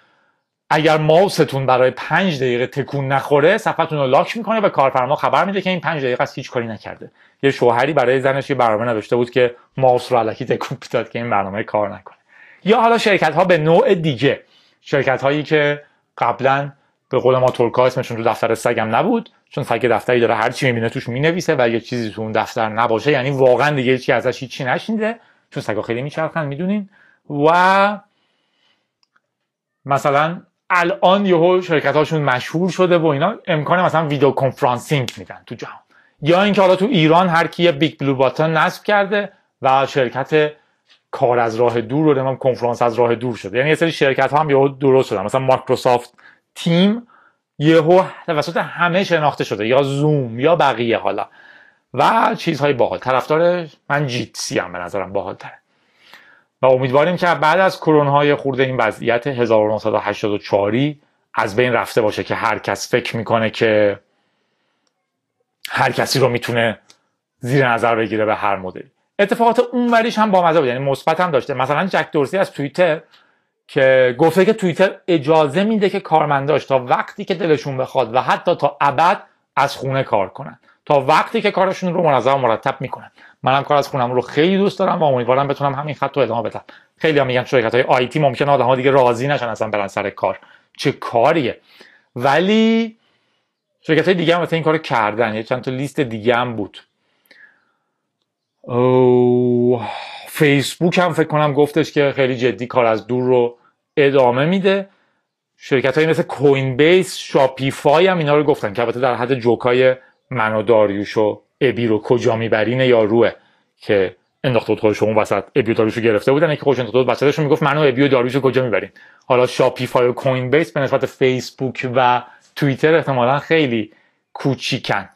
اگر ماوستون برای 5 دقیقه تکون نخوره صفحتون رو لاک میکنه و کارفرما خبر میده که این 5 دقیقه است هیچ کاری نکرده. یه شوهری برای زنش یه برنامه نوشته بود که ماوس رو الکی تکون میداد که این برنامه کار نکنه. یا حالا شرکت ها به نوع دیگه، شرکت هایی که قبلا به قول ما ترکا اسمشون تو دفتر سگم نبود، چون سگ دفتری داره هر چی میبینه توش مینویسه و یه چیزی تو اون دفتر نباشه یعنی واقعا دیگه هیچ ازش هیچی نشنیده، چون سگا خیلی میچرخن میدونین. و مثلا الان یهو شرکت هاشون مشهور شده و اینا امکان مثلا ویدیو کنفرانسینگ میدن تو جهان. یا اینکه حالا تو ایران هر کی بیگ بلو باتن نصب کرده و شرکت کار از راه دور رو نمام کنفرانس از راه دور شده. یعنی یه سری شرکت ها هم یهو درست شدن، مثلا مایکروسافت تیم یهو توسط همه شناخته شده، یا زوم یا بقیه حالا و چیزهای باحال. طرفدار من جیتسی هم به نظرم باحال تره و امیدواریم که بعد از کروناهای خورده این وضعیت 1984 از بین رفته باشه که هر کس فکر میکنه که هر کسی رو میتونه زیر نظر بگیره به هر مدلی. اتفاقات اونوریش هم بامزه بود، یعنی مثبت هم داشته. مثلا جک دورسی از توییتر که گفته که توییتر اجازه میده که کارمنداش تا وقتی که دلشون بخواد و حتی تا ابد از خونه کار کنن. تا وقتی که کارشون رو منظم و مرتب میکنن. منم کار از خونم رو خیلی دوست دارم و امیدوارم بتونم همین خط رو ادامه بدم. خیلی هم میگن شرکت‌های آیتی ممکنه آدم‌ها دیگه راضی نشن اصلا برن سر کار. چه کاریه؟ ولی شرکت‌های دیگه هم مثلا این کارو کردن. یه چند تا لیست دیگه هم بود. فیسبوک هم فکر کنم گفتش که خیلی جدی کار از دور رو ادامه میده. شرکت‌هایی مثل کوین بیس، شاپیفای هم اینا رو گفتن که البته در حد جوکای من و داریوش و ابی رو کجا میبرین یا روه که انداخته بود خودش اون وسط ابی و داریوش رو گرفته بودن، یکی خودش انداخته بود وسطش میگفت من و ابی و داریوش رو کجا میبرین. حالا شاپیفای و کوین بیس به نسبت فیسبوک و توییتر احتمالاً خیلی کوچیکن.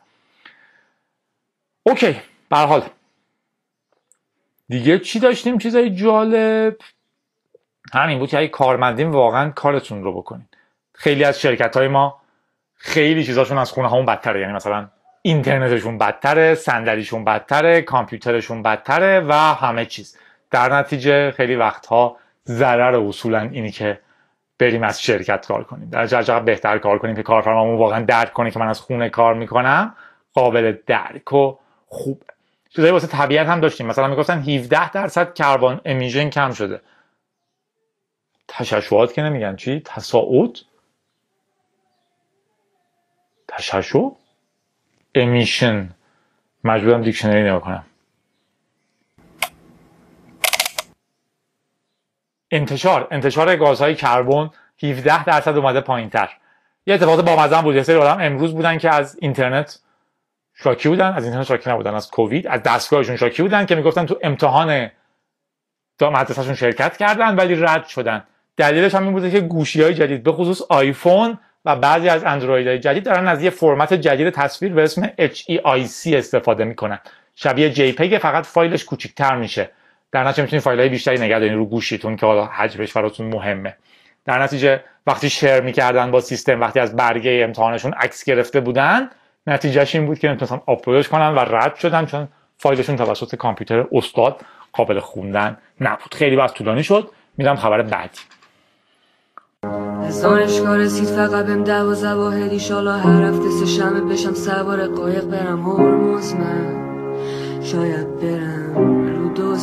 اوکی، به هر حال دیگه چی داشتیم؟ چیزای جالب همین بود که اگه کارمندین واقعا کارتون رو بکنین. خیلی از شرکت‌های ما خیلی چیزاشون از خونه همون بدتره، یعنی مثلا اینترنتشون بدتره، صندلیشون بدتره، کامپیوترشون بدتره و همه چیز. در نتیجه خیلی وقتها ضرر اصولا اینی که بریم از شرکت کار کنیم. در چقدر بهتر کار کنیم که کارفرمامون واقعا درک کنه که من از خونه کار میکنم، قابل درک و خوب. چیزایی واسه طبیعت هم داشتیم، مثلا میگفتن 17% کربن امیشن کم شده. تشعشعات که نمیگن چی؟ تصاعد؟ تشعشع؟ امیشن. مجبورم دیکشنری نگاه کنم. انتشار گازهای کربن 17% اومده پایین‌تر. یه اتفاق بامزه بود. یه سری آدم امروز بودن که از اینترنت شاکی بودن، از اینترنت شاکی نبودن، از کووید، از دستگاهشون شاکی بودن که میگفتن تو امتحان مدرسه‌شون شرکت کردن ولی رد شدن. دلیلش هم این بوده که گوشی‌های جدید به خصوص آیفون و بعضی از اندرویدهای جدید دارن از یه فرمت جدید تصویر به اسم HEIC استفاده میکنن. شبیه JPEG، فقط فایلش کوچیک‌تر میشه. در نتیجه میتونید فایل‌های بیشتری نگه دارین رو گوشیتون که حالا حجمش براتون مهمه. در نتیجه وقتی شیر میکردن با سیستم، وقتی از برگه امتحانشون عکس گرفته بودن، نتیجهش این بود که نمیتونستن آپلودش کنن و رد شدن چون فایلشون توسط کامپیوتر استاد قابل خوندن نبود. خیلی وقت طولانی شد. میرم خبر بعدی. از دانشگاه رسید فقط بهم 12 واحد، ایشالا هر هفته 3 شنبه بشم سوار قایق برم هرمز، من شاید برم رو دوز.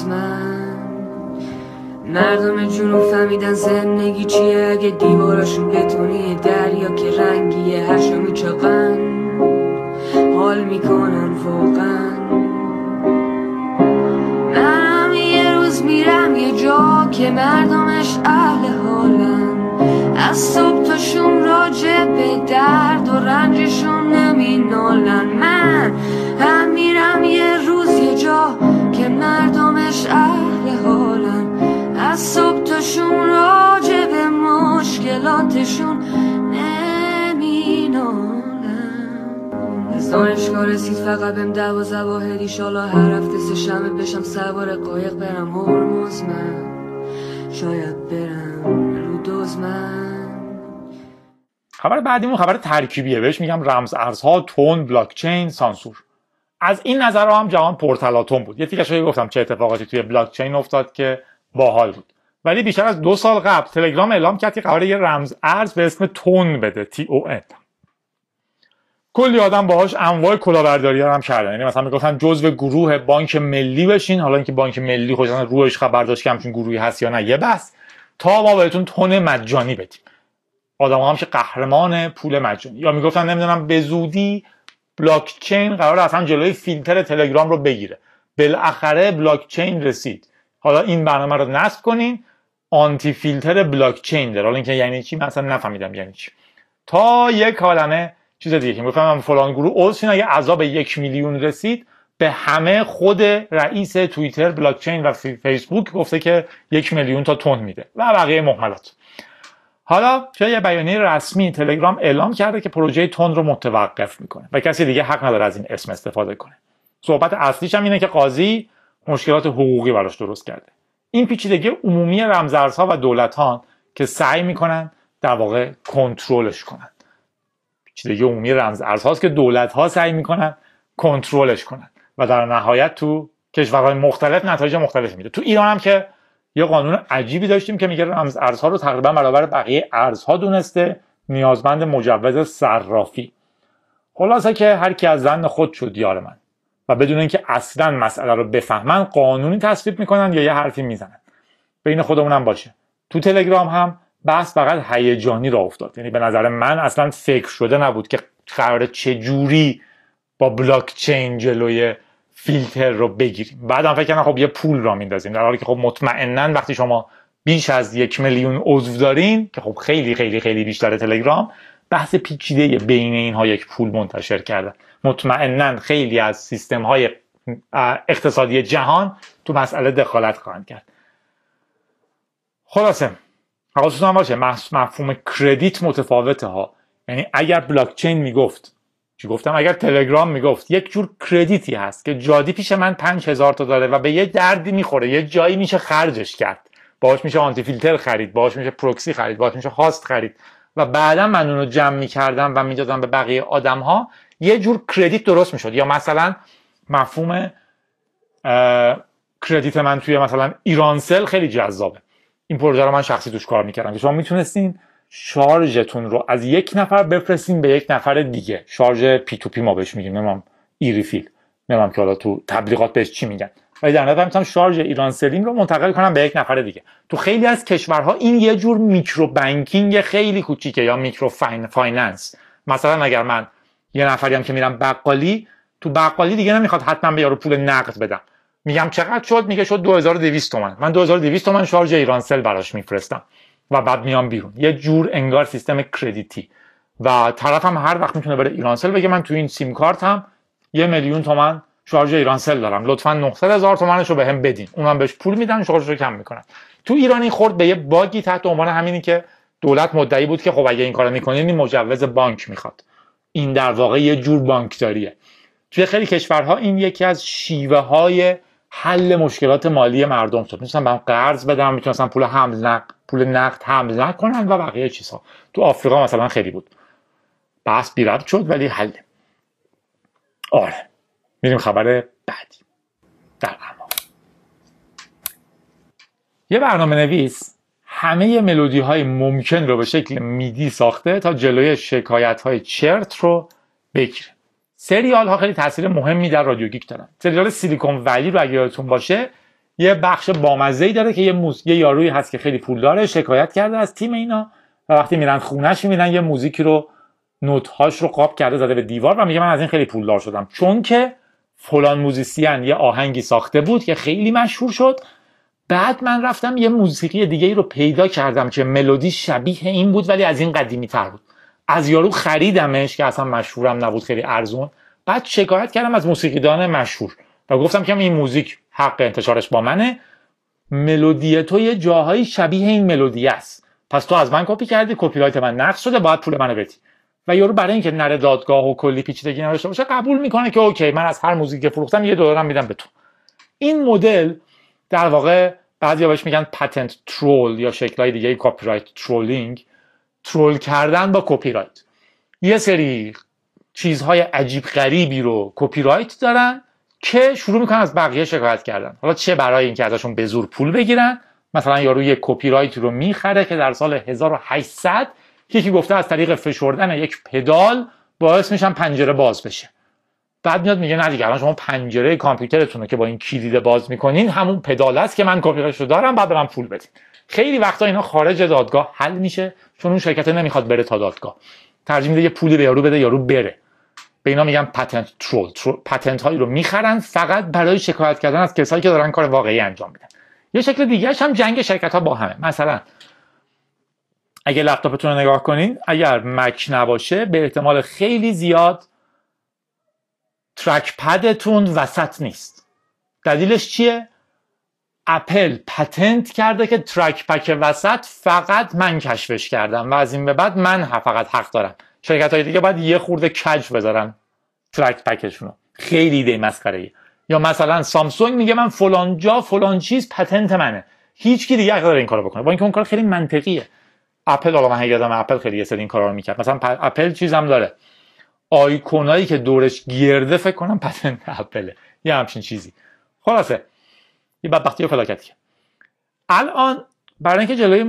مردم جنوب فهمیدن زندگی چیه اگه دیواراشون بتونیه، دریا که رنگیه هرشو میچاقن، حال میکنن واقعا. منم یه روز میرم یه جا که مردمش اهل حالن، از صبح تا شوم راجع به درد و رنجشون نمینالن. من هم میرم یه روز یه جا که مردمش اهل حالن، از صبح تا شوم راجع به مشکلاتشون نمینالن. از دانشگاه رسید فقط بهم 12 واحد، ایشالا هر هفته 3 شنبه بشم سوار قایق برم هرمز، من شاید برم رو دوز. خبر بعدیمون خبر ترکیبیه، بهش میگم رمز ارزها، تون، بلاکچین، سانسور. از این نظر هم جهان پرتلاطم بود. یه تیکش گفتم چه اتفاقاتی توی بلاکچین افتاد که باحال بود. ولی بیشتر از 2 سال قبل تلگرام اعلام کرد که قراره یه رمز ارز به اسم تون بده، TON. کلی آدم باهاش انواع کلاهبرداری‌ها هم کردن. یعنی مثلا میگفتن جزو گروه بانک ملی بشین، حالا اینکه بانک ملی خودش روش خبر داشت که همچین گروهی هست یا نه یه بس، تا ما بهتون تون مجانی بدیم. آدم‌ها هم که قهرمان پول مجانی. یا میگفتن نمیدونم به زودی بلاکچین قراره اصلا جلوی فیلتر تلگرام رو بگیره. بالاخره بلاکچین رسید. حالا این برنامه رو نصب کنین، آنتی فیلتر بلاکچین داره. حالا اینکه یعنی چی من اصلا نفهمیدم یعنی چی. تا یک کلمه چیز دیگه که میگفتم فلان گروه عضو اگه عذاب 1 میلیون رسید، به همه خود رئیس توییتر، بلاکچین و فیسبوک گفته که 1 میلیون تا تون میده و بقیه مهملات. حالا چه یه بیانیه رسمی تلگرام اعلام کرده که پروژه تون رو متوقف میکنه و کسی دیگه حق نداره از این اسم استفاده کنه. صحبت اصلیش هم اینه که قاضی مشکلات حقوقی براش درست کرده. این پیچیدگی عمومی رمزارزها و دولت‌ها که سعی میکنن در واقع کنترلش کنن. پیچیدگی عمومی رمزارزهاست که دولت‌ها سعی میکنن کنترلش کنن و در نهایت تو کشورهای مختلف نتایج مختلف میده. تو ایران هم که یه قانون عجیبی داشتیم که میگه رمز ارزها رو تقریبا برابر بقیه ارزها دونسته، نیازمند مجوز صرافی. خلاصه که هر کی از زن خود شد یار من و بدون اینکه اصلا مسئله رو بفهمن قانونی تصویب میکنن یا یه حرفی میزنن. بین خودمونم باشه، تو تلگرام هم بحث فقط هیجانی راه افتاد. یعنی به نظر من اصلا فکر شده نبود که قراره چجوری با بلاک چین جلوی فیلتر رو بگیریم. بعدم فکر کردم خب یه پول را میندازیم، در حالی که خب مطمئناً وقتی شما بیش از 1 میلیون عضو دارین که خب خیلی خیلی خیلی بیشتر تلگرام، بحث پیچیده بین اینها یک پول منتشر کرده. مطمئناً خیلی از سیستم های اقتصادی جهان تو مسئله دخالت خواهند کرد. خلاصه حواستون باشه مفهوم کردیت متفاوته ها. یعنی اگر بلاک چین میگفت، چی گفتم، اگر تلگرام میگفت یک جور کردیتی هست که جادی پیش من 5000 تا داره و به یه دردی میخوره، یه جایی میشه خرجش کرد، باهاش میشه آنتی فیلتر خرید، باهاش میشه پروکسی خرید، باهاش میشه هاست خرید و بعدا من اونو جمع میکردم و میدادم به بقیه آدم ها، یه جور کردیت درست میشد. یا مثلا مفهوم کردیت من توی مثلا ایرانسل خیلی جذابه. این پروژه رو من شخصی توش کار میکردم که شما میتونستین شارژتون رو از یک نفر بفرستین به یک نفر دیگه. شارژ پی تو پی ما بهش میگیم، نمیدونم ای ریفیل، نمیدونم که حالا تو تبلیغات بهش چی میگن، ولی در نظر میتونم شارژ ایرانسلین رو منتقل کنم به یک نفر دیگه. تو خیلی از کشورها این یه جور میکرو بانکینگ خیلی کوچیکه یا میکرو فایننس. مثلا اگر من یه نفریم که میرم بقالی، تو بقالی دیگه نمیخواد حتما به یارو پول نقد بدم، میگم چقدر شد، میگه شد 2200 تومان، من 2200 تومان شارژ ایرانسل براش میفرستم و بعد میام بیرون. یه جور انگار سیستم کردیتی و طرفم هر وقت میتونه بره ایرانسل بگه من تو این سیم کارتم 1 میلیون تومان شارژ ایرانسل دارم، لطفاً 900,000 تومانشو بهم بدین. اونم بهش پول میدن، شارژشو کم میکنن. تو ایرانی خورد به یه باگی تحت عنوان همینی که دولت مدعی بود که خب اگه این کارو میکنین این مجوز بانک میخواد. این در واقع یه جور بانکداریه. توی خیلی کشورها این یکی از شیوه های حل مشکلات مالی مردم شد. میتونن بهم قرض بدن، میتونن پول نقد حمل نکنن و بقیه چیزها. تو آفریقا مثلا خیلی بود. بحث بی ربط شد ولی حل. آره. میریم خبر بعدی. در اما یه برنامه نویس همه ملودی های ممکن رو به شکل میدی ساخته تا جلوی شکایت های چرت رو بگیره. سریال ها خیلی تاثیر مهمی در رادیو گیک دارن. سریال سیلیکون ولی رو اگه یادتون باشه یه بخش بامزه‌ای داره که یه یارویی هست که خیلی پول داره، شکایت کرده از تیم اینا و وقتی میرن خونه‌اش میبینن یه موزیکی رو نوت‌هاش رو قاب کرده زده به دیوار و میگه من از این خیلی پولدار شدم چون که فلان موزیسین یه آهنگی ساخته بود که خیلی مشهور شد. بعد من رفتم یه موسیقی دیگه ای رو پیدا کردم که ملودی شبیه این بود ولی از این قدیمی تر بود. از یارو خریدمش که اصلا مشهورم نبود، خیلی ارزون. بعد شکایت کردم از موسیقیدان مشهور و گفتم که این موزیک حق انتشارش با منه، ملودی تو یه جاهایی شبیه این ملودی است، پس تو از من کپی کردی، کپی رایت من نقض شده، باید پول منو بدی. و یارو برای اینکه نره دادگاه و کلی پیچیدگی نداشته باشه قبول میکنه که اوکی من از هر موزیکی که فروختم $1 میدم به تو. این مدل در واقع بعضیا بهش میگن پتنت ترول یا شکل‌های دیگه کپی رایت ترولینگ، ترول کردن با کپی رایت. یه سری چیزهای عجیب غریبی رو کپی رایت دارن که شروع میکنن از بقیه شکایت کردن. حالا چه برای اینکه ازشون به زور پول بگیرن، مثلا یارو یک کپی رایت رو میخره که در سال 1800 یکی گفته از طریق فشردن یک پدال باعث میشن پنجره باز بشه. بعد میاد میگه نه دیگه الان شما پنجره کامپیوترتون رو که با این کلید باز میکنین همون پدال است که من کپی رایتشو دارم، بعد به من پول بدین. خیلی وقتا اینا خارج دادگاه حل میشه چون اون شرکت نمیخواد بره تا دادگاه، ترجیح میده یه پولی به یارو بده یارو بره. به اینا میگن پتنت ترول. پتنت هایی رو میخرن فقط برای شکایت کردن از کسایی که دارن کار واقعی انجام میدن. یه شکل دیگه‌اش هم جنگ شرکت ها با همه. مثلا اگه لپتاپتون رو نگاه کنین، اگر مک نباشه به احتمال خیلی زیاد ترک پدتون وسط نیست. دلیلش چیه؟ اپل پتنت کرده که ترک پک وسط فقط من کشفش کردم و از این به بعد من فقط حق دارم. شرکت های دیگه باید یه خورده کج بذارن ترک پکشونو. خیلی ایده مسخره‌ای. یا مثلا سامسونگ میگه من فلان جا فلان چیز پتنت منه، هیچ کی دیگه حق نداره این کارو بکنه، با اینکه اون کار خیلی منطقیه. اپل، حالا من یادم اپل خیلی یه سری این کارا رو میکرد. مثلا اپل چیزام داره، آیکونایی که دورش گرده فکر کنم پتنت اپله، یه همچین چیزی. خلاصه یه بدبختی و فلاکتی. الان برای اینکه جلوی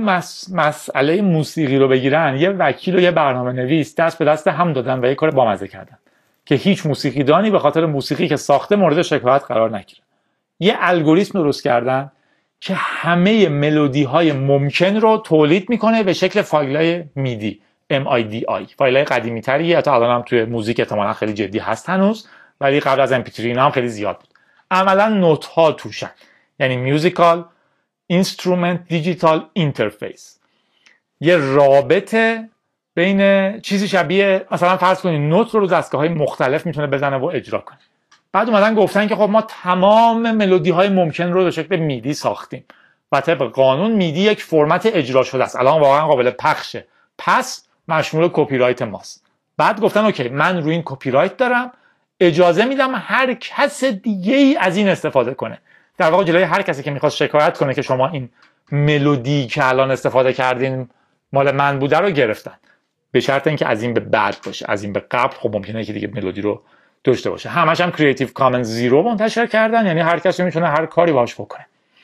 مسئله موسیقی رو بگیرن، یه وکیل و یه برنامه نویس دست به دست هم دادن و یه کار بامزه کردن. که هیچ موسیقیدانی به خاطر موسیقی که ساخته مورد شکایت قرار نگیره. یه الگوریتم درست کردن که همه ملودی های ممکن رو تولید میکنه به شکل فایل‌های میدی MIDI، فایل‌های قدیمی تری، حتی الان هم توی موزیک احتمالاً خیلی جدی هست هنوز، ولی قبل از MP3 اینا هم خیلی زیاد بود. عملاً نوت ها توشن، یعنی میوزیکال اینسترومنت دیجیتال اینترفیس، یه رابطه بین چیزی شبیه مثلا فرض کنید نوت رو دستگاه‌های مختلف میتونه بزنه و اجرا کنه. بعد اومدن گفتن که خب ما تمام ملودی های ممکن رو به شکل میدی ساختیم و طبق قانون میدی یک فرمت اجرا شده است، الان واقعا قابل پخشه، پس مشمول کپی رایت ماست. بعد گفتن اوکی من روی این کپی رایت دارم، اجازه میدم هر کس دیگه ای از این استفاده کنه. در واقع جلوی هر کسی که میخواست شکایت کنه که شما این ملودی که الان استفاده کردین مال من بوده رو گرفتن، به شرط اینکه از این به بعد باشه، از این به قبل خب ممکنه که دیگه ملودی رو داشته باشه. همش هم کریتیو کامنز 0 منتشر کردن، یعنی هر کسی میتونه هر کاری باهاش بکنه.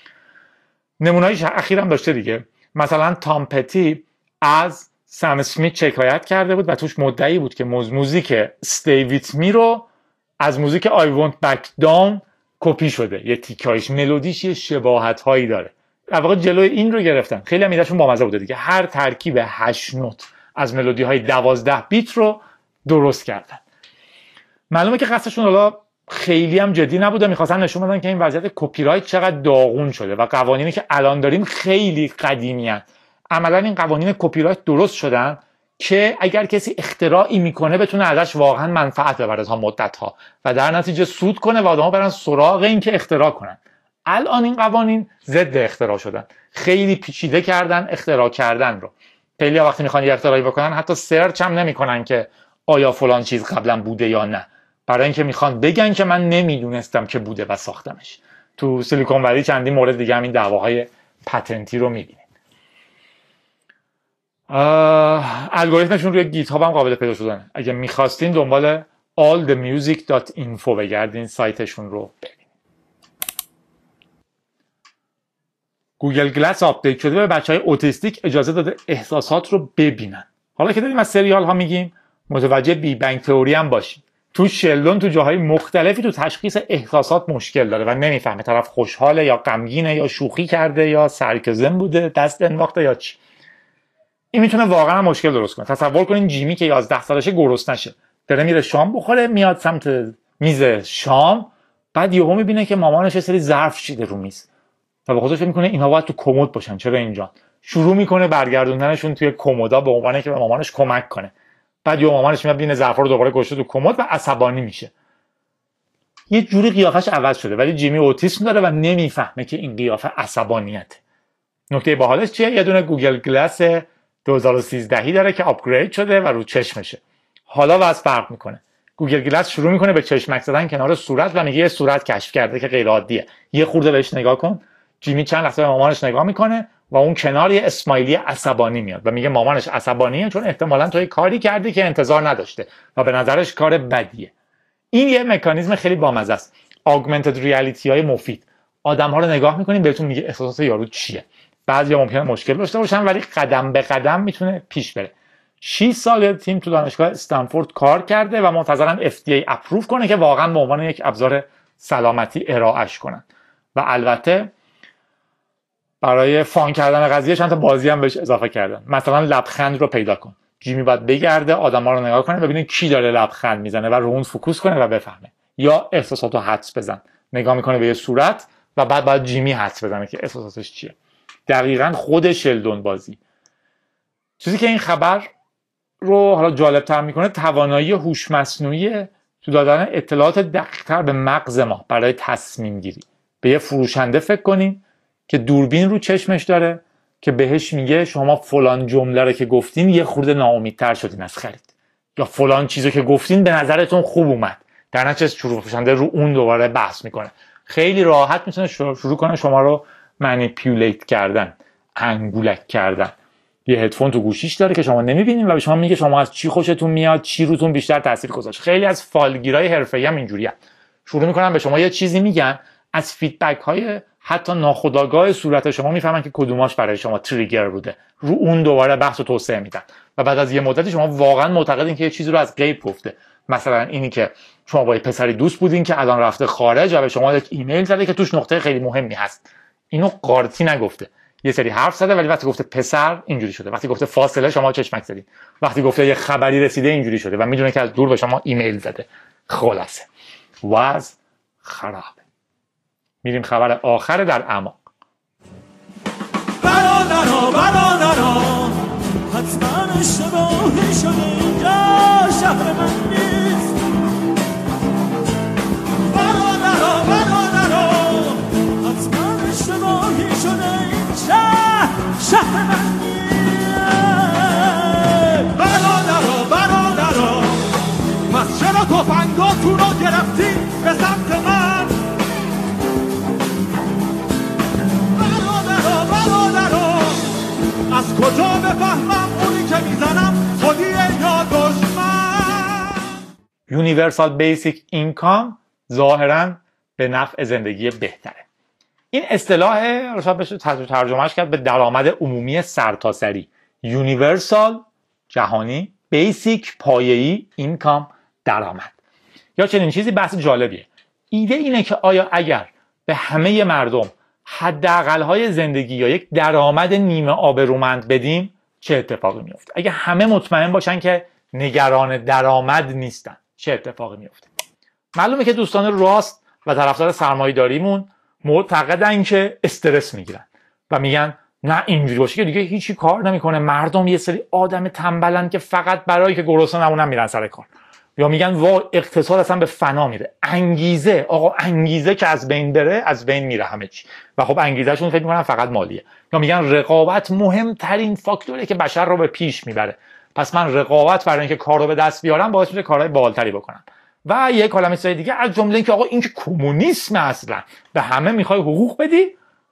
نمونه‌ایش اخیرا داشته دیگه، مثلا تام پتی از سم اسمیت شکایت کرده بود و توش مدعی بود که موزیک Stay With Me رو از موزیک I Want Back Down کپی شده، یه تیکایش ملودیش یه شباهت هایی داره. در واقع جلوی این رو گرفتن. خیلی هم ایدهشون بامزه بوده دیگه، هر ترکیب 8 نوت از ملودی های 12 بیت رو درست کردن. معلومه که قصدشون حالا خیلی هم جدی نبوده، می‌خواستن نشون بدن که این وضعیت کپی رایت چقدر داغون شده و قوانینی که الان داریم خیلی قدیمی‌ان. عملاً این قوانین کپی رایت درست شدن که اگر کسی اختراعی میکنه بتونه ازش واقعا منفعت ببره تا مدت‌ها و در نتیجه سود کنه و آدم‌ها برن سراغ این که اختراع کنن. الان این قوانین ضد اختراع شدن، خیلی پیچیده کردن اختراع کردن رو. خیلی وقتی میخوان یه اختراعی بکنن حتی سرچ هم نمیکنن که آیا فلان چیز قبلا بوده یا نه، برای اینکه میخوان بگن که من نمیدونستم که بوده و ساختمش. تو سیلیکون ولی چندین مورد دیگه هم این دعواهای پتنتی رو میبینید. الگوریتمشون روی گیت هاب هم قابل پیدا شدنه، اگه میخواستین دنبال allthemusic.info بگردین، سایتشون رو ببینید. گوگل گلاس آپدیت شده به بچهای اوتیستیک اجازه داده احساسات رو ببینن. حالا که داریم از سریال ها میگیم، متوجه بی بنگ تئوری هم باشین. تو شلدون تو جاهای مختلفی تو تشخیص احساسات مشکل داره و نمیفهمه طرف خوشحاله یا غمگینه یا شوخی کرده یا سرکزم بوده، دست انداخته یا چی. این میتونه واقعا مشکل درست کنه. تصور کنین جیمی که 11 سالشه گرسنشه، داره میره شام بخوره، میاد سمت میز شام، بعد یهو میبینه که مامانش یه سری ظرف چیده رو میز و به خودش میکنه اینا باید تو کمد باشن، چرا اینجا؟ شروع میکنه برگردوندنشون توی کمدا به عنوان که به مامانش کمک کنه. بعد یهو مامانش میاد ببینه ظرفا رو دوباره گذاشته تو کمد و عصبانی میشه. یه جوری قیافش عوض شده، ولی جیمی اوتیسم داره و نمیفهمه که این قیافه عصبانیته. نکته باحالش چیه؟ یه دونه گوگل گلاس 2013 داره که آپگرید شده و رو چشمشه. حالا واسه فرق میکنه. گوگل گلاس شروع میکنه به چشمک زدن کنار صورت و میگه یه صورت کشف کرده که غیر عادیه. یه خورده بهش نگاه کن. جیمی چند لحظه به مامانش نگاه میکنه و اون کنار یه اسمایلی عصبانی میاد و میگه مامانش عصبانیه چون احتمالاً توی کاری کردی که انتظار نداشته و به نظرش کار بدیه. این یه مکانیزم خیلی بامزه است. آگمنتد ریالیتی های مفید. آدم‌ها رو نگاه میکنین بهتون میگه احساسات یارو چیه. بعضیا ممکنه مشکل داشته باشن ولی قدم به قدم میتونه پیش بره. 6 سال تیم تو دانشگاه استنفورد کار کرده و منتظرن FDA اپروو کنه که واقعا به عنوان یک ابزار سلامتی ارائهش کنن. و البته برای فان کردن قضیه چند تا بازی هم بهش اضافه کردن. مثلا لبخند رو پیدا کن. جیمی باید بگرده، آدما رو نگاه کنه ببینه کی داره لبخند میزنه و رو اون فوکوس کنه و بفهمه. یا احساساتو حدس بزن. نگاه میکنه به یه صورت و بعد جیمی حدس بزنه که احساساتش چیه. دقیقاً خود شلدون بازی. چیزی که این خبر رو حالا جالب‌تر میکنه توانایی هوش مصنوعی تو دادن اطلاعات دقیق‌تر به مغز ما برای تصمیم گیری. به یه فروشنده فکر کنین که دوربین رو چشمش داره که بهش میگه شما فلان جمله رو که گفتین یه خورده ناامیدتر شدین از خرید، یا فلان چیزو که گفتین به نظرتون خوب اومد. در نتیجه فروشنده رو اون دوباره بحث میکنه. خیلی راحت میتونه شروع کنه شما رو منیپیولیت کردن، انگولک کردن. یه هدفون تو گوشیش داره که شما نمیبینین و به شما میگه شما از چی خوشتون میاد، چی روتون بیشتر تاثیر گذاشت. خیلی از فالگیرای حرفه‌ای هم اینجوریه. شروع میکنن به شما یه چیزی میگن، از فیدبک های حتی ناخودآگاه صورت شما میفهمن که کدوماش برای شما تریگر بوده، رو اون دوباره بحث و توسعه میدن و بعد از یه مدتی شما واقعا معتقدین که یه چیزی رو از غیب گفته. مثلا اینی که شما با یه پسری دوست بودین که الان رفته خارج و به شما یک ایمیل زده که توش نقطه خیلی مهمی هست. اینو قارتی نگفته، یه سری حرف زده، ولی وقتی گفته پسر اینجوری شده، وقتی گفته فاصله شما چشمک زدین، وقتی گفته یه خبری رسیده اینجوری شده و میدونه که از دور به شما ایمیل زده. خلاصه وضع خرابه. میریم خبر آخر در اعماق. برادران حتما اشتباهی شده اینجا شهر من نیست. برادران حتما اشتباهی شده اینجا شهر من نیست. برادران پس چرا تفنگاتون رو گرفتی به سمت من؟ از کجا بفهمم اونی که میزنم خودیه یا دشمن؟ یونیورسال بیسیک اینکام ظاهراً به نفع زندگی بهتره. این اصطلاح شاید بشه ترجمهش کرد به درآمد عمومی سرتاسری. یونیورسال جهانی، بیسیک پایه‌ای، اینکام درآمد. یا چنین چیزی بحث جالبیه. ایده اینه که آیا اگر به همه مردم حداقل‌های زندگی یا یک درآمد نیمه آبرومند بدیم چه اتفاقی میفته؟ اگه همه مطمئن باشن که نگران درآمد نیستن چه اتفاقی میفته؟ معلومه که دوستان راست و طرفدار سرمایه‌داریمون معتقدن که استرس میگیرن و میگن نه اینجوری باشه که دیگه هیچی کار نمیکنه، مردم یه سری آدم تنبلن که فقط برای که گرسنه نمونن میرن سر کار. یا میگن وا اقتصاد اصلا به فنا میره، انگیزه انگیزه که از بین بره از بین میره همه چی. و خب انگیزهشون فکر میکنن فقط مالیه. یا میگن رقابت مهمترین فاکتوره که بشر رو به پیش میبره، پس من رقابت برای اینکه کار رو به دست بیارم باعث میشه کارهای بالاتری بکنم. و یک کلمه دیگه از جمله اینکه آقا این که کمونیسم، اصلا به همه میخوای حقوق بدی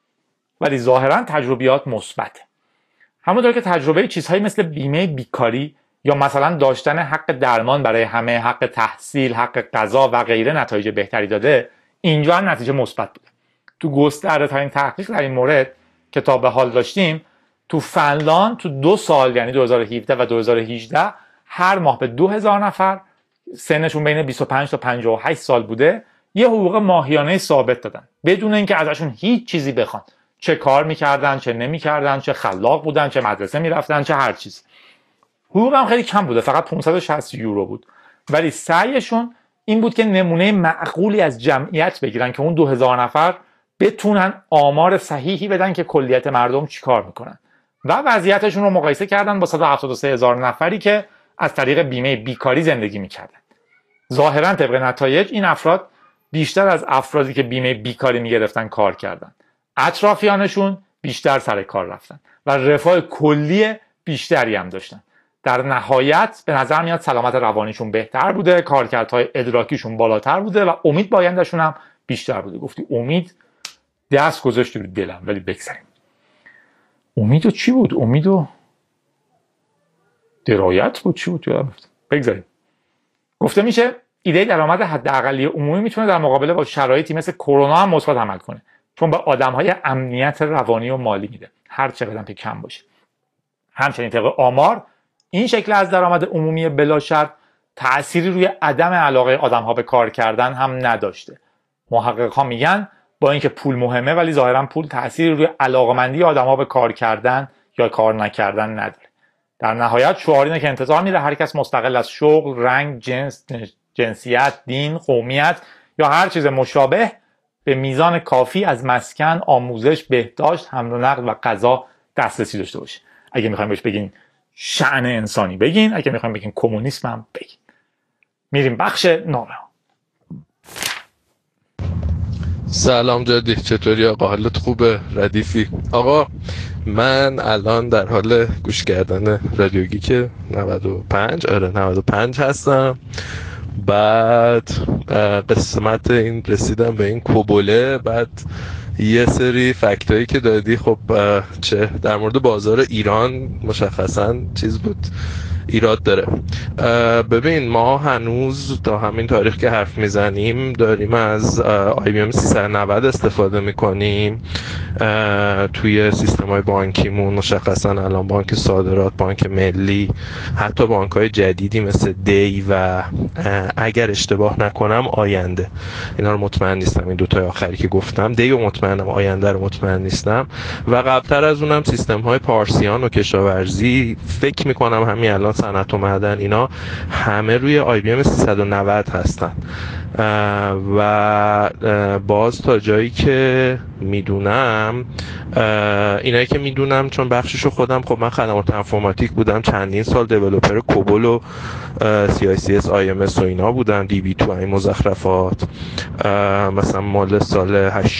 ولی ظاهرا تجربیات مثبته. همونطور که تجربه چیزهایی مثل بیمه بیکاری یا مثلا داشتن حق درمان برای همه، حق تحصیل، حق غذا و غیره نتایج بهتری داده، اینجا هم نتیجه مثبت بوده. تو گسترده ترین تحقیق در این مورد که تا به حال داشتیم تو فنلاند تو 2 سال یعنی 2017 و 2018 هر ماه به 2000 نفر سنشون بین 25 تا 58 سال بوده یه حقوق ماهیانه ثابت دادن بدون اینکه ازشون هیچ چیزی بخوان، چه کار میکردن، چه نمیکردن، چه خلاق بودن، چه مدرسه میرفتن، چه هر چیز. حقوق هم خیلی کم بوده، فقط 560 یورو بود، ولی سعیشون این بود که نمونه معقولی از جمعیت بگیرن که اون 2000 نفر بتونن آمار صحیحی بدن که کلیت مردم چیکار میکنن و وضعیتشون رو مقایسه کردن با 173,000 نفری که از طریق بیمه بیکاری زندگی میکردن. ظاهرا طبق نتایج این افراد بیشتر از افرادی که بیمه بیکاری میگرفتن کار کردن، اطرافیانشون بیشتر سر کار رفتن و رفاه کلی بیشتری هم داشتن. در نهایت به نظر میاد سلامت روانیشون بهتر بوده، کارکردهای ادراکیشون بالاتر بوده و امید با آیندهشون هم بیشتر بوده. گفتی امید، دست گذاشتی رو دلم، ولی بگذاریم. امید و چی بود؟ امید و درایت بود؟ چی بود؟ بگذاریم. گفته میشه ایده درآمد حداقلی عمومی میتونه در مقابله با شرایطی مثل کرونا هم مثبت عمل کنه، چون به آدمهای امنیت روانی و مالی میده، هر چقدر هم که کم باشه. همچنین طبق آمار این شکل از درآمد عمومی بلا شرط تأثیری روی عدم علاقه آدم‌ها به کار کردن هم نداشته. محقق‌ها میگن با اینکه پول مهمه ولی ظاهراً پول تأثیری روی علاقه‌مندی آدم‌ها به کار کردن یا کار نکردن نداره. در نهایت شعار اینه که انتظار میره هر کس مستقل از شغل، رنگ، جنسیت، دین، قومیت یا هر چیز مشابه به میزان کافی از مسکن، آموزش، بهداشت، حمل و نقل و غذا دسترسی داشته باشه. اگه میخوایم بهش بگین شأن انسانی بگین، اگه میخوایم بگین کمونیسم هم بگین. میریم بخش نامه ها. سلام جدی، چطوری آقا؟ حالت خوبه؟ ردیفی؟ آقا من الان در حال گوش کردن رادیو گیک 95 هستم. بعد قسمت این رسیدم به این کوبوله، بعد یه سری فکتایی که دادی خب چه در مورد بازار ایران مشخصا چیز بود، ایراد داره. ببین ما هنوز تا همین تاریخ که حرف میزنیم داریم از IBM 390 استفاده میکنیم توی سیستم های بانکیمون. مشخصا الان بانک صادرات، بانک ملی، حتی بانک های جدیدی مثل دی و اگر اشتباه نکنم آینده، اینا رو مطمئن نیستم، این دوتای آخری که گفتم، دی و مطمئنم، آینده رو مطمئن نیستم. و قبلتر از اونم سیستم های پارسیان و کشاورزی، فکر میکنم همین الان صنعت و معدن، اینا همه روی IBM 390 هستن. و باز تا جایی که میدونم، اینایی که میدونم چون بخششو خودم، خب من خدمات انفرماتیک بودم چندین سال، دیولپر کوبل و CICS IMS و اینا بودم، DB2 این مزخرفات، مثلا مال سال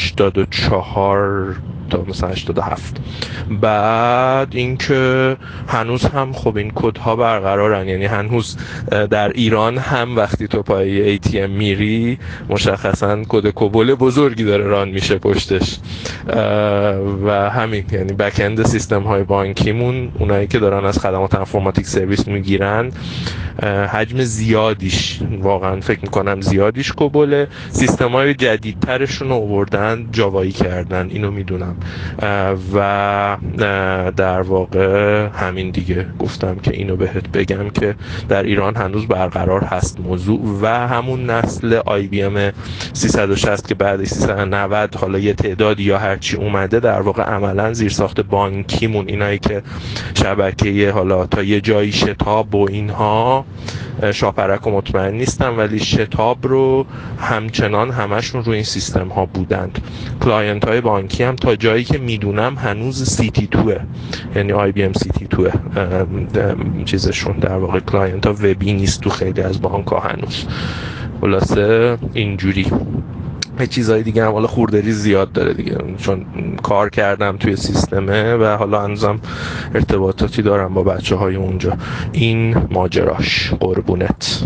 84 تا مثلا 87. بعد اینکه هنوز هم خب این کدها برقرارن، یعنی هنوز در ایران هم وقتی تو پای ATM میری مشخصا کد کوبل بزرگی داره ران میشه پشتش. و همین یعنی بک اند سیستم های بانکیمون، اونایی که دارن از خدمات انفرماتیک سرویس میگیرن، حجم زیادیش، واقعا فکر میکنم زیادیش کوبله. سیستم های جدیدترشون رو آوردن جاوایی کردن، اینو میدونم. و در واقع همین دیگه گفتم که اینو بهت بگم که در ایران هنوز برقرار هست موضوع. و همون نسل IBM 360 که بعد 390 حالا یه تعدادی یا هرچی اومده، در واقع عملا زیرساخت بانکیمون، اینایی که شبکه حالا تا یه جایی شتاب و اینها، شاپرک و مطمئن نیستم ولی شتاب رو همچنان همشون روی این سیستم ها بودند. کلاینت های بانکی هم تا جایی که میدونم هنوز CT2، یعنی IBM CT2 چیزشون، در واقع کلاینت ها وبی نیست تو خیلی از بانک ها هنوز. خلاصه اینجوری. یه چیزای دیگه هم حالا خوردری زیاد داره دیگه، چون کار کردم توی سیستمه و حالا هنوزم ارتباطاتی دارم با بچه های اونجا. این ماجراش. قربونت.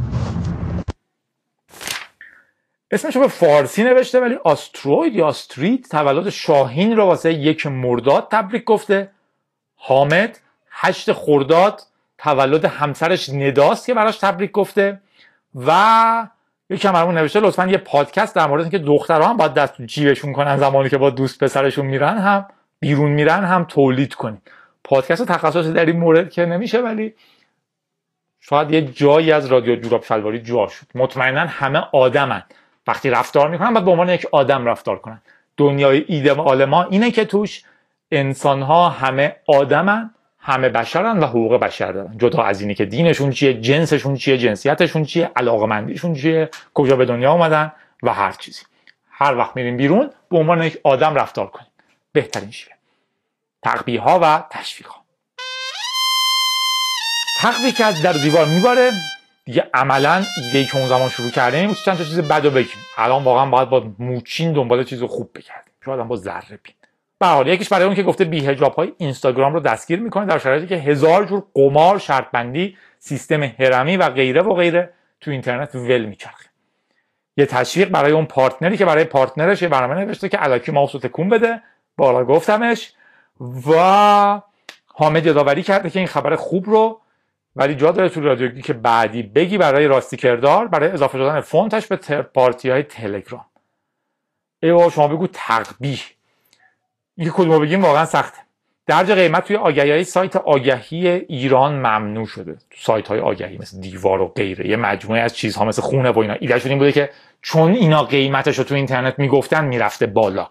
اسمشو به فارسی نوشته ولی آستروید یا استریت تولد شاهین رو واسه 1 مرداد تبریک گفته. حامد 8 خرداد تولد همسرش نداست که براش تبریک گفته. و یکی برامون نوشته لطفاً یه پادکست در مورد اینکه دخترها هم باید دست تو جیبشون کنن زمانی که با دوست پسرشون میرن، هم بیرون میرن، هم تولید کنین. پادکست تخصصی در این مورد که نمیشه، ولی شاید یه جایی از رادیو جوراب شلواری جا شد. مطمئنا همه آدمن، وقتی رفتار میکنن باید به عنوان یک آدم رفتار کنن. دنیای ایدئال ما اینه که توش انسانها همه آدمن، همه بشرن و حقوق بشر دارن، جدا از اینی که دینشون چیه، جنسشون چیه، جنسیتشون چیه، علاقه‌مندیشون چیه، کجا به دنیا اومدن و هر چیزی. هر وقت میریم بیرون به عنوان یک آدم رفتار کنیم. بهترین شیوه. تقبیح ها و تشویق ها. تقبیح که از در دیوار میباره دیگه، عملا ایده‌ای که اون زمان شروع کردیم این بود چند تا چیز بدو بگیم. الان واقعا باید با موچین دنبال چیز خوب بگردیم، شاید هم با ذره بین. به هر حال یکیش برای اون که گفته بی‌حجاب‌های اینستاگرام رو دستگیر میکنه در شرایطی که هزار جور قمار، شرط بندی، سیستم هرمی و غیره و غیره تو اینترنت ول میچرخه. یه تشویق برای اون پارتنری که برای پارتنرش یه برنامه نوشته که الکی ماوس رو تکون بده، بالا گفتمش. و حامد یادآوری کرده که این خبر خوب رو، ولی جا داره تو رادیوگی که بعدی بگی، برای راستی کردار، برای اضافه شدن فونتش به پارتی‌های تلگرام. ایوا شما بگو تقبیح. این کدومو بگیم واقعا سخته. درج قیمت توی آگهی‌های سایت آگهی ایران ممنوع شده. تو سایت‌های آگهی مثل دیوار و غیره، یه مجموعه از چیزها مثل خونه و اینا، ایدهشون این بوده که چون اینا قیمتش رو تو اینترنت میگفتن میرفته بالا.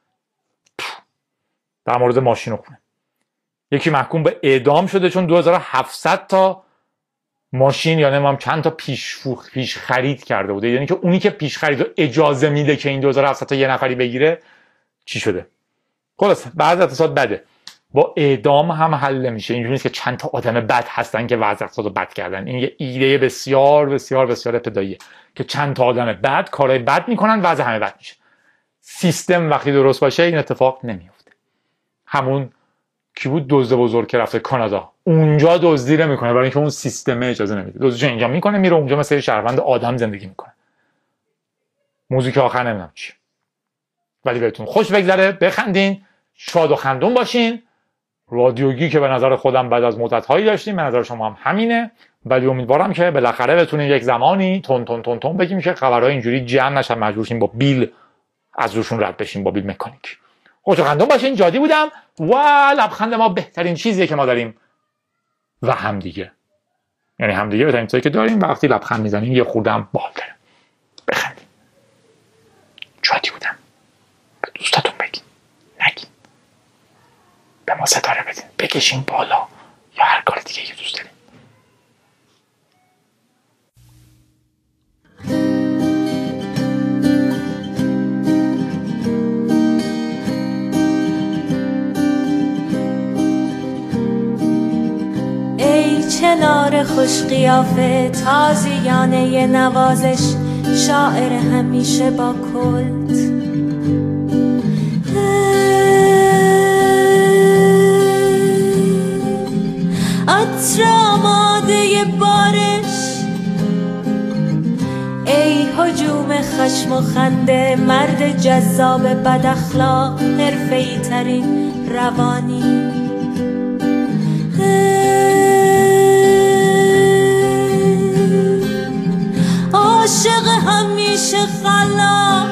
در مورد ماشین و خونه یکی محکوم به اعدام شده چون 2700 تا ماشین یا نمیدونم چند تا پیش خرید کرده بوده. یعنی که اونی که پیش خرید رو اجازه میده که این 2700 تا یه نفری بگیره چی شده. خلاص بعضی اقتصاد بده، با اعدام هم حل نمیشه. اینجوری نیست که چند تا آدم بد هستن که وضع اقتصاد رو بد کردن. این یه ایده بسیار بسیار بسیار ابتداییه که چند تا آدم بد کارهای بد میکنن، وضع همه بد میشه. سیستم وقتی درست باشه این اتفاق نمیفته. همون کی بود دزد بزرگ که رفته کانادا، اونجا دزدی نمیکنه برای اینکه اون سیستم اجازه نمیده. دزدیشو اینجا میکنه، میره اونجا مثل شهروند آدم زندگی میکنه. موزیک آخر نمیدونم چی، ولی بهتون خوش بگذره، بخندین، شاد و خندون باشین رادیوگی که به نظر خودم بعد از مدت‌هایی داشتیم، به نظر شما هم همینه، ولی امیدوارم که بالاخره بتونیم یک زمانی تون بگیم که خبرهای اینجوری جمع نشن، مجبور شیم با بیل از روشون رد بشیم، با بیل مکانیک. خوشخندون باشین. جادی بودم و لبخند ما بهترین چیزیه که ما داریم و همدیگه، یعنی همدیگه بهترین چیزی که داریم. وقتی لبخند میزنیم یه خوردم باحال داره. بخندیم. جادی بودم. به دوستاتون بگین، نگین، به ما ستاره بدین، بکشین بالا یا هر کار دیگه که دوست دارین. چنار خوش قیافه تازیانه نوازش، شاعر همیشه با کلت، عطر آماده بارش، ای هجوم خشم و خنده، مرد جذاب بد اخلاق، حرفه‌ای ترین روانی، عاشق همیشه خلاق،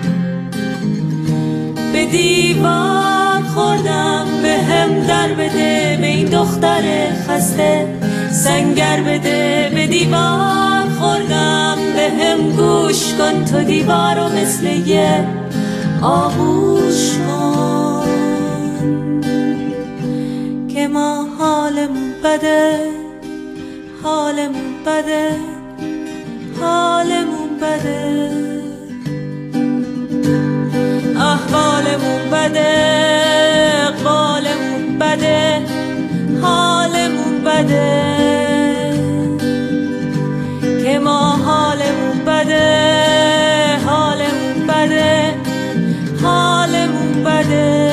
به دیوار خوردم به هم در بده، به این دختر خسته سنگر بده، به دیوار خوردم به هم گوش کن، تو دیوارو مثل یه آغوش کن، که ما حالمون بده، حالمون بده، حالمون بده، احوالمون بده، قالمون بده، حالمون بده، که ما حالمون بده، حالمون بده، حالمون بده،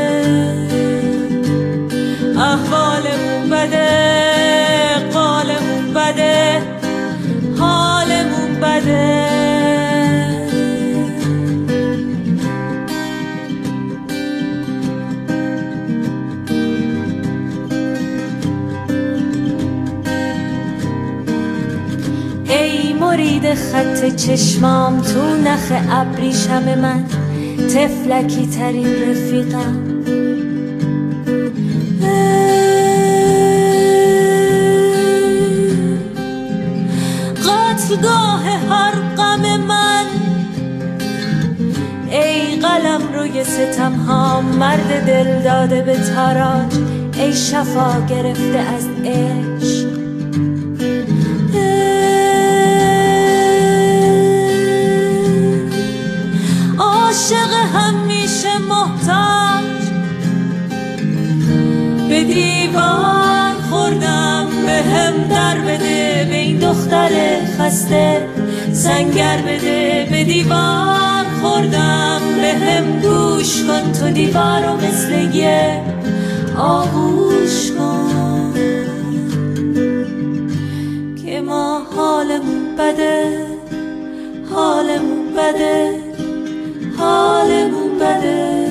احوالمون بده، قالمون بده، حالمون بده. ای مرید خط چشمام، تو نخ ابریشم من، طفلکی ترین رفیقم، قتلگاه هر غم من، ای قلم روی ستم ها، مرد دل داده به تاراج، ای شفا گرفته از عشق، عاشق همیشه محتاج، به دیوار خوردم به هم در بده، به این دختر خسته سنگر بده، به دیوار خوردم به هم گوش کن، تو دیوارو مثل یه آغوش کن، که ما حالمون بده، حالمون بده، حالمون بده،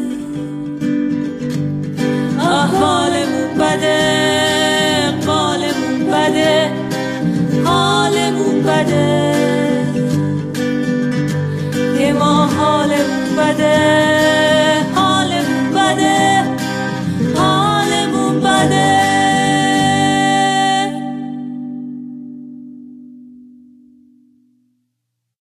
احوالمون بده، قالمون بده، حالمون بده، که ما حالمون بده،